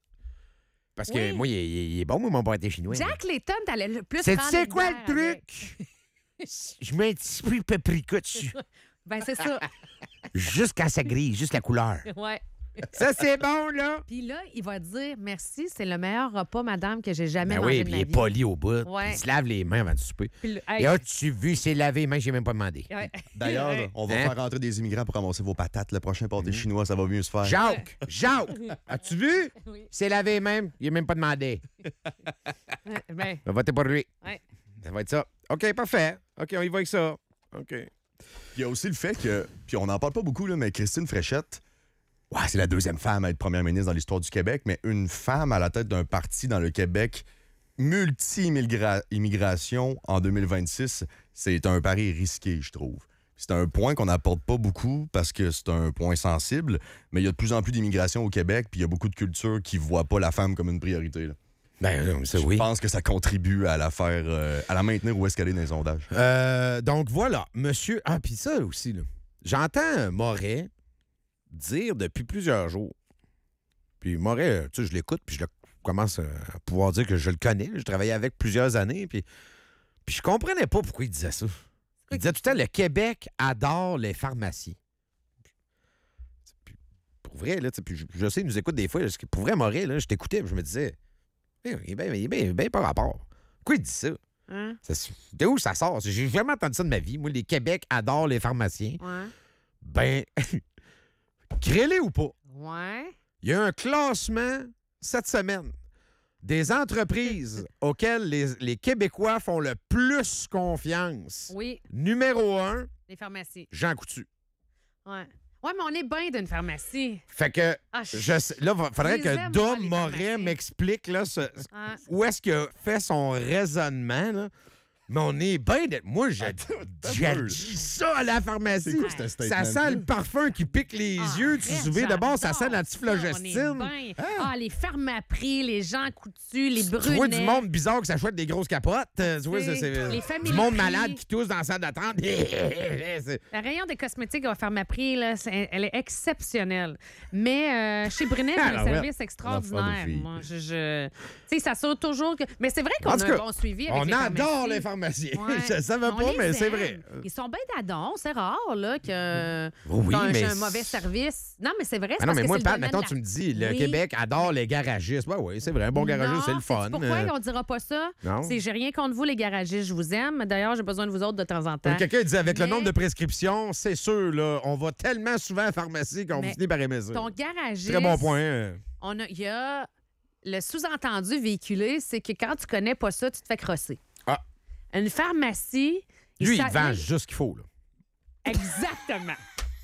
[SPEAKER 4] Parce que
[SPEAKER 5] Oui.
[SPEAKER 4] moi, il est, il est bon, moi, mon pâté chinois.
[SPEAKER 5] Jack Layton, t'allais le plus
[SPEAKER 4] C'est
[SPEAKER 5] prendre
[SPEAKER 4] tu sais
[SPEAKER 5] une
[SPEAKER 4] quoi
[SPEAKER 5] bière
[SPEAKER 4] le
[SPEAKER 5] avec.
[SPEAKER 4] truc? Je mets un petit peu de paprika dessus.
[SPEAKER 5] Ben, c'est ça.
[SPEAKER 4] Juste quand ça grille, juste la couleur.
[SPEAKER 5] Ouais.
[SPEAKER 4] Ça, c'est bon, là.
[SPEAKER 5] Puis là, il va dire merci, c'est le meilleur repas, madame, que j'ai jamais
[SPEAKER 4] Ben
[SPEAKER 5] mangé
[SPEAKER 4] oui,
[SPEAKER 5] de
[SPEAKER 4] puis
[SPEAKER 5] ma
[SPEAKER 4] il est
[SPEAKER 5] vie.
[SPEAKER 4] poli au bout.
[SPEAKER 5] Ouais.
[SPEAKER 4] Il se lave les mains avant de souper.
[SPEAKER 5] Puis le- hey,
[SPEAKER 4] Et as-tu vu, c'est lavé les mains, j'ai même pas demandé.
[SPEAKER 5] ouais.
[SPEAKER 6] D'ailleurs,
[SPEAKER 5] Ouais.
[SPEAKER 6] on va
[SPEAKER 4] Hein?
[SPEAKER 6] faire rentrer des immigrants pour ramasser vos patates. Le prochain pâté chinois, ça va mieux se faire.
[SPEAKER 4] Jacques! Jacques! As-tu vu?
[SPEAKER 5] Oui.
[SPEAKER 4] C'est lavé les mains, il est même pas demandé.
[SPEAKER 5] Ben,
[SPEAKER 4] On va voter pour lui.
[SPEAKER 5] ouais.
[SPEAKER 4] Ça va être ça. OK, parfait. OK, on y va avec ça. OK.
[SPEAKER 6] Il y a aussi le fait que, puis on n'en parle pas beaucoup, là, mais Christine Fréchette, ouais, c'est la deuxième femme à être première ministre dans l'histoire du Québec, mais une femme à la tête d'un parti dans le Québec, multi-immigration en deux mille vingt-six, c'est un pari risqué, je trouve. C'est un point qu'on n'apporte pas beaucoup parce que c'est un point sensible, mais il y a de plus en plus d'immigration au Québec, puis il y a beaucoup de cultures qui ne voient pas la femme comme une priorité. là.
[SPEAKER 4] Ben, non, c'est
[SPEAKER 6] Je
[SPEAKER 4] oui.
[SPEAKER 6] pense que ça contribue à la faire, euh, à la maintenir où est-ce qu'elle est dans les sondages.
[SPEAKER 4] Euh, donc voilà, monsieur. Ah, puis ça aussi, là. J'entends Moret dire depuis plusieurs jours Puis Moret, tu sais, je l'écoute, puis je le- commence à pouvoir dire que je le connais. Je travaillais avec plusieurs années, puis, puis je comprenais pas pourquoi il disait ça. Il disait tout le temps, le Québec adore les pharmacies. Puis, pour vrai, là, tu sais, puis je, je sais, il nous écoute des fois. Là, pour vrai, Moret, là, je t'écoutais, puis je me disais, Eh, il est bien, il est bien, bien par rapport. Pourquoi il dit ça?
[SPEAKER 5] Hein?
[SPEAKER 4] Ça- De où ça sort? J'ai jamais entendu ça de ma vie. Moi, les Québec adorent les pharmaciens.
[SPEAKER 5] Ouais.
[SPEAKER 4] Ben, crée-les ou pas?
[SPEAKER 5] Ouais.
[SPEAKER 4] Il y a un classement cette semaine des entreprises auxquelles les, les Québécois font le plus confiance.
[SPEAKER 5] Oui,
[SPEAKER 4] Numéro un,
[SPEAKER 5] les pharmacies.
[SPEAKER 4] Jean Coutu.
[SPEAKER 5] Ouais. Ouais, mais on est bien d'une pharmacie.
[SPEAKER 4] Fait que,
[SPEAKER 5] Ah, je-
[SPEAKER 4] je sais- là, il faudrait
[SPEAKER 5] Je les
[SPEAKER 4] que
[SPEAKER 5] aime, moi,
[SPEAKER 4] Dom
[SPEAKER 5] les
[SPEAKER 4] Moret
[SPEAKER 5] pharmaciens.
[SPEAKER 4] m'explique là, ce-
[SPEAKER 5] Ah.
[SPEAKER 4] où est-ce qu'il a fait son raisonnement. Là. Mais on est bien d'être. Moi, j'ai j'ai dit ça à la pharmacie.
[SPEAKER 6] C'est quoi ce
[SPEAKER 4] Ça
[SPEAKER 6] statement-là?
[SPEAKER 4] sent le parfum qui pique les
[SPEAKER 5] Ah,
[SPEAKER 4] yeux. Tu te
[SPEAKER 5] arrête,
[SPEAKER 4] souviens, d'abord, ça
[SPEAKER 5] j'adore
[SPEAKER 4] sent la
[SPEAKER 5] ça,
[SPEAKER 4] typhlogestine.
[SPEAKER 5] on est bien. Ah, les Pharmaprix, les Jean Coutu, les
[SPEAKER 4] Tu
[SPEAKER 5] Brunets.
[SPEAKER 4] vois du monde bizarre qui s'achète des grosses capotes. Euh, Tu vois,
[SPEAKER 5] C'est-
[SPEAKER 4] c'est c'est-
[SPEAKER 5] les
[SPEAKER 4] du
[SPEAKER 5] Family
[SPEAKER 4] monde
[SPEAKER 5] Prix.
[SPEAKER 4] malade qui tousse dans la salle d'attente. C'est-
[SPEAKER 5] La rayon des cosmétiques à Pharmaprix, là, c'est- elle est exceptionnelle. Mais euh, chez Brunet,
[SPEAKER 4] Ah,
[SPEAKER 5] c'est un
[SPEAKER 4] ouais.
[SPEAKER 5] service
[SPEAKER 6] L'affaire
[SPEAKER 5] extraordinaire.
[SPEAKER 6] de filles.
[SPEAKER 5] Moi, je, je... Tu sais, ça sort toujours que... Mais c'est vrai qu'on
[SPEAKER 4] En
[SPEAKER 5] a
[SPEAKER 4] tout
[SPEAKER 5] un
[SPEAKER 4] cas,
[SPEAKER 5] bon suivi avec
[SPEAKER 4] on
[SPEAKER 5] les
[SPEAKER 4] adore
[SPEAKER 5] pharmacies.
[SPEAKER 4] les pharmaciens.
[SPEAKER 5] Ouais.
[SPEAKER 4] Je ne savais
[SPEAKER 5] On
[SPEAKER 4] pas,
[SPEAKER 5] les
[SPEAKER 4] mais c'est
[SPEAKER 5] aime.
[SPEAKER 4] vrai.
[SPEAKER 5] Ils sont bien d'adon. C'est rare là, que
[SPEAKER 4] Oui,
[SPEAKER 5] qu'un-
[SPEAKER 4] mais
[SPEAKER 5] j'ai un
[SPEAKER 4] c'est-
[SPEAKER 5] mauvais service. Non, mais c'est vrai. c'est
[SPEAKER 4] Ah non,
[SPEAKER 5] parce
[SPEAKER 4] mais
[SPEAKER 5] que
[SPEAKER 4] moi,
[SPEAKER 5] c'est le
[SPEAKER 4] Pat,
[SPEAKER 5] domaine
[SPEAKER 4] mettons,
[SPEAKER 5] de la-
[SPEAKER 4] tu me dis, le
[SPEAKER 5] Oui.
[SPEAKER 4] Québec adore les garagistes. Ben oui, c'est vrai. Un bon garagiste,
[SPEAKER 5] Non,
[SPEAKER 4] c'est le fun.
[SPEAKER 5] sais-tu pourquoi
[SPEAKER 4] Euh,
[SPEAKER 5] on dira pas ça?
[SPEAKER 4] Non.
[SPEAKER 5] C'est j'ai rien contre vous, les garagistes. Je vous aime. D'ailleurs, j'ai besoin de vous autres de temps en temps.
[SPEAKER 4] Quelqu'un dit avec le
[SPEAKER 5] Mais-
[SPEAKER 4] nombre de prescriptions, c'est sûr, là, on va tellement souvent à la pharmacie qu'on
[SPEAKER 5] Mais
[SPEAKER 4] finit par aimer ça.
[SPEAKER 5] Ton garagiste.
[SPEAKER 4] Très bon point. euh.
[SPEAKER 5] On a, il y a le sous-entendu véhiculé, c'est que quand tu connais pas ça, tu te fais crosser.
[SPEAKER 4] Ah.
[SPEAKER 5] Une pharmacie.
[SPEAKER 4] Lui, il
[SPEAKER 5] sa-
[SPEAKER 4] vend juste ce qu'il faut. Là.
[SPEAKER 5] Exactement.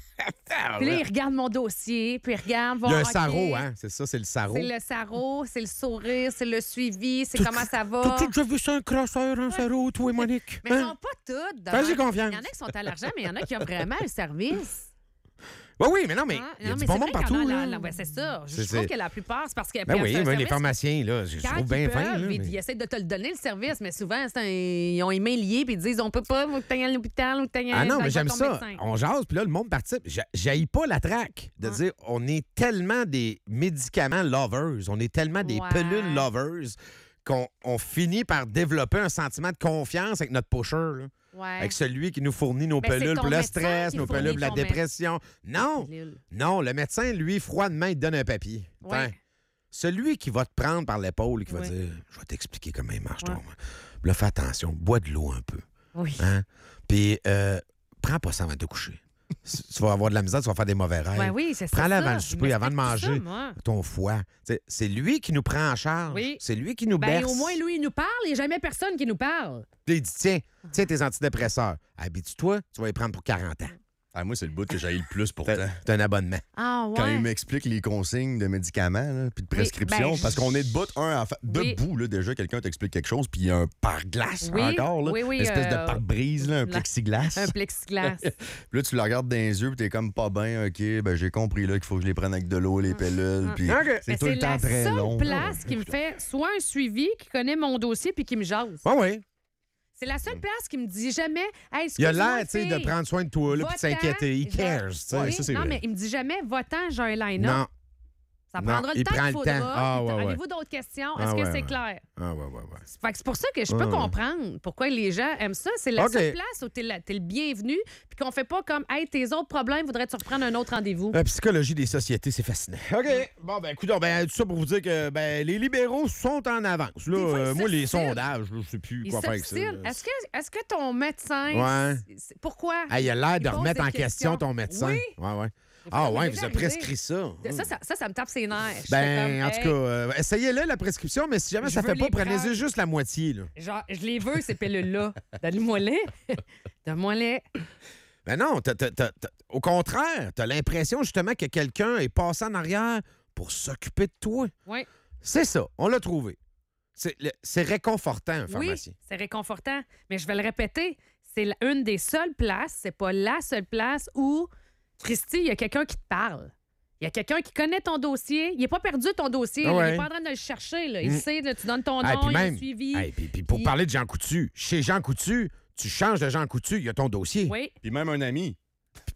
[SPEAKER 5] Puis là, il regarde mon dossier, puis il regarde.
[SPEAKER 4] Il y a un
[SPEAKER 5] voir, OK,
[SPEAKER 4] sarreau, hein? C'est ça, c'est le sarreau.
[SPEAKER 5] C'est le sarreau, c'est le sourire, c'est le suivi, c'est comment ça va.
[SPEAKER 4] T'as-tu déjà vu ça, un crosseur, un sarreau, toi et Monique?
[SPEAKER 5] Mais ils
[SPEAKER 4] Hein?
[SPEAKER 5] sont pas toutes. de
[SPEAKER 4] Fais-y
[SPEAKER 5] même.
[SPEAKER 4] confiance.
[SPEAKER 5] Il y en a qui sont à l'argent, mais il y en a qui ont vraiment un service.
[SPEAKER 4] Oui, oui, mais non, mais
[SPEAKER 5] Hein?
[SPEAKER 4] il y a
[SPEAKER 5] Non,
[SPEAKER 4] du
[SPEAKER 5] mais
[SPEAKER 4] bon
[SPEAKER 5] c'est
[SPEAKER 4] monde
[SPEAKER 5] vrai qu'il y en
[SPEAKER 4] partout.
[SPEAKER 5] a
[SPEAKER 4] là.
[SPEAKER 5] la- la- ouais, c'est ça. Je,
[SPEAKER 4] C'est-
[SPEAKER 5] je trouve
[SPEAKER 4] c'est-
[SPEAKER 5] que la plupart, c'est parce que.
[SPEAKER 4] Ben
[SPEAKER 5] puis,
[SPEAKER 4] oui,
[SPEAKER 5] c'est un
[SPEAKER 4] mais les
[SPEAKER 5] service-
[SPEAKER 4] pharmaciens, là, je
[SPEAKER 5] Quand
[SPEAKER 4] trouve
[SPEAKER 5] ils
[SPEAKER 4] bien
[SPEAKER 5] peuvent,
[SPEAKER 4] fin. là,
[SPEAKER 5] ils,
[SPEAKER 4] mais-
[SPEAKER 5] ils essaient de te le donner, le service, mais souvent, c'est un- ils ont les mains liées puis ils disent on peut pas, faut que tu ailles à l'hôpital ou que tu ailles
[SPEAKER 4] Ah non,
[SPEAKER 5] dans
[SPEAKER 4] mais
[SPEAKER 5] le
[SPEAKER 4] j'aime
[SPEAKER 5] ton
[SPEAKER 4] ça.
[SPEAKER 5] médecin.
[SPEAKER 4] On jase, puis là, le monde participe. J'a- J'haïs pas la traque de
[SPEAKER 5] Ouais.
[SPEAKER 4] dire on est tellement des médicaments lovers, on est tellement des
[SPEAKER 5] Ouais.
[SPEAKER 4] pelules lovers qu'on on finit par développer un sentiment de confiance avec notre pusher, là.
[SPEAKER 5] Ouais.
[SPEAKER 4] Avec celui qui nous fournit nos
[SPEAKER 5] Ben, c'est
[SPEAKER 4] pelules
[SPEAKER 5] ton
[SPEAKER 4] pour le
[SPEAKER 5] médecin
[SPEAKER 4] stress,
[SPEAKER 5] qui
[SPEAKER 4] nos
[SPEAKER 5] fournit
[SPEAKER 4] pelules pour la
[SPEAKER 5] ton mé-
[SPEAKER 4] dépression. Non,
[SPEAKER 5] Pilule.
[SPEAKER 4] non, le médecin, lui, froidement, il te donne un papier.
[SPEAKER 5] Ouais.
[SPEAKER 4] Enfin, celui qui va te prendre par l'épaule et qui va
[SPEAKER 5] Ouais.
[SPEAKER 4] dire je vais t'expliquer comment il marche,
[SPEAKER 5] Ouais.
[SPEAKER 4] ton. Puis là, fais attention, bois de l'eau un peu.
[SPEAKER 5] Oui.
[SPEAKER 4] Hein? Puis, euh, prends pas ça avant de te coucher. Si tu vas avoir de la misère, tu vas faire des mauvais rêves.
[SPEAKER 5] Ouais, oui, c'est ça.
[SPEAKER 4] Prends-le avant
[SPEAKER 5] ça.
[SPEAKER 4] le
[SPEAKER 5] Il
[SPEAKER 4] souper, avant de
[SPEAKER 5] m'explique tout
[SPEAKER 4] manger.
[SPEAKER 5] ça, moi.
[SPEAKER 4] Ton foie. T'sais, c'est lui qui nous prend en charge.
[SPEAKER 5] Oui.
[SPEAKER 4] C'est lui qui nous
[SPEAKER 5] Ben,
[SPEAKER 4] berce.
[SPEAKER 5] au moins, lui, il nous parle. Il n'y a jamais personne qui nous parle.
[SPEAKER 4] Puis il dit tiens, tiens tes antidépresseurs. Habitue-toi, tu vas les prendre pour quarante ans.
[SPEAKER 6] Ah, moi, c'est le bout que j'ai le plus pourtant.
[SPEAKER 4] T'as t'as un abonnement.
[SPEAKER 5] Ah, ouais.
[SPEAKER 6] Quand il m'explique les consignes de médicaments là, puis de prescriptions,
[SPEAKER 5] ben,
[SPEAKER 6] parce qu'on est debout, un en fa-
[SPEAKER 5] Oui.
[SPEAKER 6] debout, là, déjà, quelqu'un t'explique quelque chose, puis il y a un pare-glace
[SPEAKER 5] Oui,
[SPEAKER 6] encore, là,
[SPEAKER 5] oui, oui,
[SPEAKER 6] une espèce
[SPEAKER 5] euh,
[SPEAKER 6] de pare-brise, là, un
[SPEAKER 5] la-
[SPEAKER 6] plexiglas.
[SPEAKER 5] Un plexiglas.
[SPEAKER 6] Puis là, tu le regardes dans les yeux, puis t'es comme pas bien, OK, ben j'ai compris là qu'il faut que je les prenne avec de l'eau, les pilules, puis
[SPEAKER 4] OK.
[SPEAKER 5] Mais
[SPEAKER 6] c'est tout le
[SPEAKER 5] c'est
[SPEAKER 6] temps
[SPEAKER 5] la
[SPEAKER 6] très
[SPEAKER 5] seule
[SPEAKER 6] long.
[SPEAKER 5] place qui me fait soit un suivi, qui connaît mon dossier puis qui me jase.
[SPEAKER 4] Ah oui.
[SPEAKER 5] C'est la seule place qui me dit jamais hey,
[SPEAKER 4] Il a
[SPEAKER 5] excuse-moi,
[SPEAKER 4] l'air, tu sais, de
[SPEAKER 5] fille,
[SPEAKER 4] prendre soin de toi, là, puis de
[SPEAKER 5] va-t'en,
[SPEAKER 4] s'inquiéter. Il
[SPEAKER 5] je-
[SPEAKER 4] cares, tu sais.
[SPEAKER 5] Oui,
[SPEAKER 6] ça, c'est
[SPEAKER 5] non,
[SPEAKER 6] vrai.
[SPEAKER 5] mais il me dit jamais va-t'en, j'ai un line-up.
[SPEAKER 4] Non.
[SPEAKER 5] Ça
[SPEAKER 4] Non,
[SPEAKER 5] prendra le
[SPEAKER 4] il
[SPEAKER 5] temps
[SPEAKER 4] prend
[SPEAKER 5] qu'il
[SPEAKER 4] le
[SPEAKER 5] faudra.
[SPEAKER 4] temps. Ah, ouais, ouais.
[SPEAKER 5] Avez-vous d'autres questions?
[SPEAKER 4] Ah,
[SPEAKER 5] Est-ce que
[SPEAKER 4] ouais,
[SPEAKER 5] c'est
[SPEAKER 4] ouais.
[SPEAKER 5] clair?
[SPEAKER 4] Ah, ouais, ouais, ouais.
[SPEAKER 5] Fait que c'est pour ça que je peux
[SPEAKER 4] Ouais.
[SPEAKER 5] comprendre pourquoi les gens aiment ça. C'est la
[SPEAKER 4] OK.
[SPEAKER 5] seule place où t'es, la- t'es le bienvenu, puis qu'on fait pas comme hey, tes autres problèmes, voudrais-tu reprendre un autre rendez-vous?
[SPEAKER 4] La psychologie des sociétés, c'est fascinant. OK. Bon, ben, écoute, ben, tout ça pour vous dire que ben, les libéraux sont en avance. Là,
[SPEAKER 5] Des fois, ils
[SPEAKER 4] Euh, moi, les
[SPEAKER 5] s'obstinent.
[SPEAKER 4] sondages, là, je sais plus
[SPEAKER 5] Il
[SPEAKER 4] quoi faire avec ça.
[SPEAKER 5] s'obstine.
[SPEAKER 4] là.
[SPEAKER 5] Est-ce que, est-ce que ton médecin.
[SPEAKER 4] Ouais.
[SPEAKER 5] c'est- c'est- Pourquoi?
[SPEAKER 4] Ah, il a l'air
[SPEAKER 5] Il
[SPEAKER 4] de
[SPEAKER 5] pose
[SPEAKER 4] remettre
[SPEAKER 5] des
[SPEAKER 4] en question
[SPEAKER 5] questions.
[SPEAKER 4] ton médecin.
[SPEAKER 5] Oui.
[SPEAKER 4] Ouais, ouais.
[SPEAKER 5] Des fois,
[SPEAKER 4] Ah,
[SPEAKER 5] ça m'est
[SPEAKER 4] ouais, il
[SPEAKER 5] déjà
[SPEAKER 4] vous a
[SPEAKER 5] arrivé.
[SPEAKER 4] prescrit ça.
[SPEAKER 5] Ça, ça, ça, ça me tape ses nerfs. Je
[SPEAKER 4] Ben,
[SPEAKER 5] fais comme,
[SPEAKER 4] en tout
[SPEAKER 5] hey,
[SPEAKER 4] cas, euh, essayez-le, la prescription, mais si jamais
[SPEAKER 5] Je
[SPEAKER 4] ça
[SPEAKER 5] veux
[SPEAKER 4] fait pas,
[SPEAKER 5] les
[SPEAKER 4] prenez-y
[SPEAKER 5] prendre.
[SPEAKER 4] juste la moitié. Là.
[SPEAKER 5] Genre, je les veux, ces pilules-là. Donne-moi-les. Donne-moi-les.
[SPEAKER 4] Ben non, t'as- t'as- t'as- t'as- au contraire, t'as l'impression justement que quelqu'un est passé en arrière pour s'occuper de toi.
[SPEAKER 5] Oui.
[SPEAKER 4] C'est ça, on l'a trouvé. C'est le- c'est réconfortant, un
[SPEAKER 5] Oui,
[SPEAKER 4] pharmacien.
[SPEAKER 5] c'est réconfortant. Mais je vais le répéter, c'est la- une des seules places, c'est pas la seule place où, Christy, il y a quelqu'un qui te parle. Il y a quelqu'un qui connaît ton dossier. Il n'est pas perdu, ton dossier.
[SPEAKER 4] Ah
[SPEAKER 5] là.
[SPEAKER 4] ouais.
[SPEAKER 5] Il n'est pas en train de le chercher. Là. Il
[SPEAKER 4] Mm.
[SPEAKER 5] sait, là, tu donnes ton
[SPEAKER 4] Ah,
[SPEAKER 5] nom,
[SPEAKER 4] puis
[SPEAKER 5] il a
[SPEAKER 4] même,
[SPEAKER 5] suivi.
[SPEAKER 4] hey, puis, puis pour
[SPEAKER 5] Puis-
[SPEAKER 4] parler de Jean Coutu, chez Jean Coutu, tu changes de Jean Coutu, il y a ton dossier.
[SPEAKER 5] Oui.
[SPEAKER 6] Puis même un ami.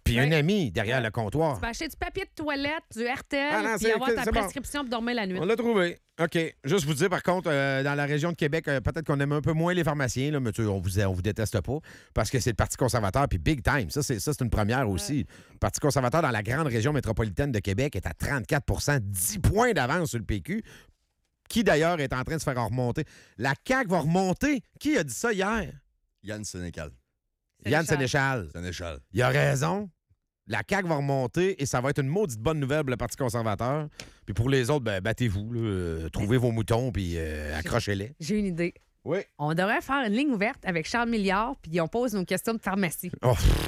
[SPEAKER 4] Puis
[SPEAKER 5] Ouais.
[SPEAKER 4] un ami derrière le comptoir.
[SPEAKER 5] Tu peux acheter du papier de toilette, du Hertel,
[SPEAKER 4] Ah non,
[SPEAKER 5] puis
[SPEAKER 4] c'est-
[SPEAKER 5] avoir ta
[SPEAKER 4] c'est bon.
[SPEAKER 5] prescription pour dormir la nuit.
[SPEAKER 4] On l'a trouvé. OK. Juste vous dire, par contre, euh, dans la région de Québec, euh, peut-être qu'on aime un peu moins les pharmaciens, là, mais tu sais, on vous, on vous déteste pas, parce que c'est le Parti conservateur, puis big time. Ça, c'est, ça, c'est une première aussi. Le Parti conservateur dans la grande région métropolitaine de Québec est à trente-quatre pour cent, dix points d'avance sur le P Q, qui d'ailleurs est en train de se faire remonter. La C A Q va remonter. Qui a dit ça hier?
[SPEAKER 6] Yann Sénécal.
[SPEAKER 4] Yann Sénéchal.
[SPEAKER 6] Sénéchal.
[SPEAKER 4] Il a raison. La C A Q va remonter et ça va être une maudite bonne nouvelle pour le Parti conservateur. Puis pour les autres, ben, battez-vous. Là, euh, trouvez vos moutons puis euh, accrochez-les.
[SPEAKER 5] J'ai une idée.
[SPEAKER 4] Oui.
[SPEAKER 5] On devrait faire une ligne ouverte avec Charles Milliard, puis on pose nos questions de pharmacie.
[SPEAKER 4] Oh.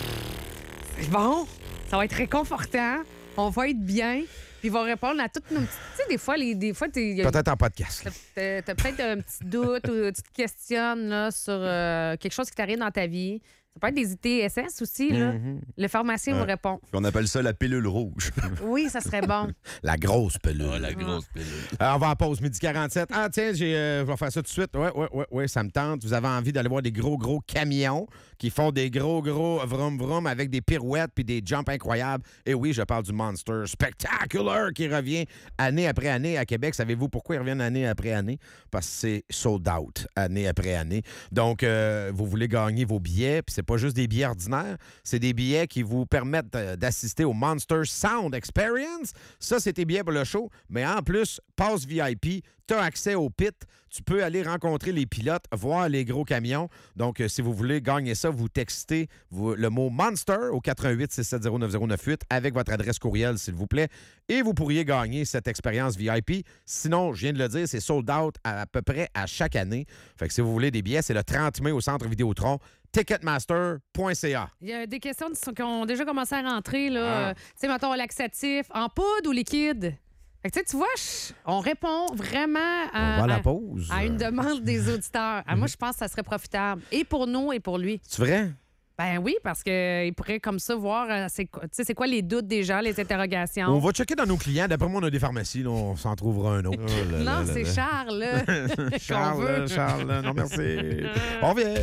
[SPEAKER 5] C'est bon. Ça va être réconfortant. On va être bien. Puis ils vont répondre à toutes nos petites... Tu sais, des fois, les, des fois t'es- y a-
[SPEAKER 4] Peut-être en podcast. là.
[SPEAKER 5] t'as t'as peut-être un petit doute ou tu te questionnes là, sur euh, quelque chose qui t'arrive dans ta vie. Ça peut être des I T S S aussi. Là.
[SPEAKER 4] Mhm.
[SPEAKER 5] Le pharmacien vous
[SPEAKER 6] Ouais.
[SPEAKER 5] répond.
[SPEAKER 6] Puis on appelle ça la pilule rouge.
[SPEAKER 5] Oui, ça serait bon.
[SPEAKER 4] La grosse pelule.
[SPEAKER 6] Ah, la grosse pilule.
[SPEAKER 4] Euh, on va en pause, midi quarante-sept. Ah, tiens, j'ai, euh, je vais faire ça tout de suite. Oui, oui, oui, oui, ça me tente. Vous avez envie d'aller voir des gros, gros camions qui font des gros, gros vroom vroom avec des pirouettes puis des jumps incroyables. Et oui, je parle du Monster Spectacular qui revient année après année à Québec. Savez-vous pourquoi ils reviennent année après année? Parce que c'est sold out année après année. Donc, euh, vous voulez gagner vos billets, puis c'est pas juste des billets ordinaires, c'est des billets qui vous permettent euh, d'assister au Monster Sound Experience. Ça, c'est tes billets pour le show. Mais en plus, passe V I P, tu as accès au pit. Tu peux aller rencontrer les pilotes, voir les gros camions. Donc, euh, si vous voulez gagner ça, vous textez vous- le mot Monster au quatre un huit, six sept zéro, neuf zéro neuf huit avec votre adresse courriel, s'il vous plaît. Et vous pourriez gagner cette expérience V I P. Sinon, je viens de le dire, c'est sold out à, à peu près à chaque année. Fait que si vous voulez des billets, c'est le trente mai au Centre Vidéotron. ticketmaster point c a.
[SPEAKER 5] Il y a des questions qui ont déjà commencé à rentrer. Là.
[SPEAKER 4] Ah.
[SPEAKER 5] Euh, tu sais, mettons, laxatif, en poudre ou liquide? Fait que, tu sais, tu vois, je- on répond vraiment à,
[SPEAKER 4] On va à la
[SPEAKER 5] à-
[SPEAKER 4] pause.
[SPEAKER 5] à une demande des auditeurs. Ah, moi, je pense que ça serait profitable. Et pour nous et pour lui.
[SPEAKER 4] C'est vrai?
[SPEAKER 5] Ben oui, parce qu'il pourrait comme ça voir euh, c'est quoi, tu sais, c'est quoi les doutes des gens, les interrogations.
[SPEAKER 4] On va checker dans nos clients. D'après moi, on a des pharmacies. Là, on s'en trouvera un autre.
[SPEAKER 5] Non, c'est Charles, là, qu'on
[SPEAKER 4] Charles,
[SPEAKER 5] veut.
[SPEAKER 4] Charles, non merci. On revient.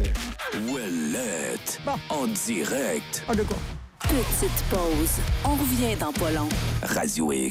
[SPEAKER 1] Ouellette. En direct.
[SPEAKER 3] Petite pause. On revient dans pas long.
[SPEAKER 1] Radio X.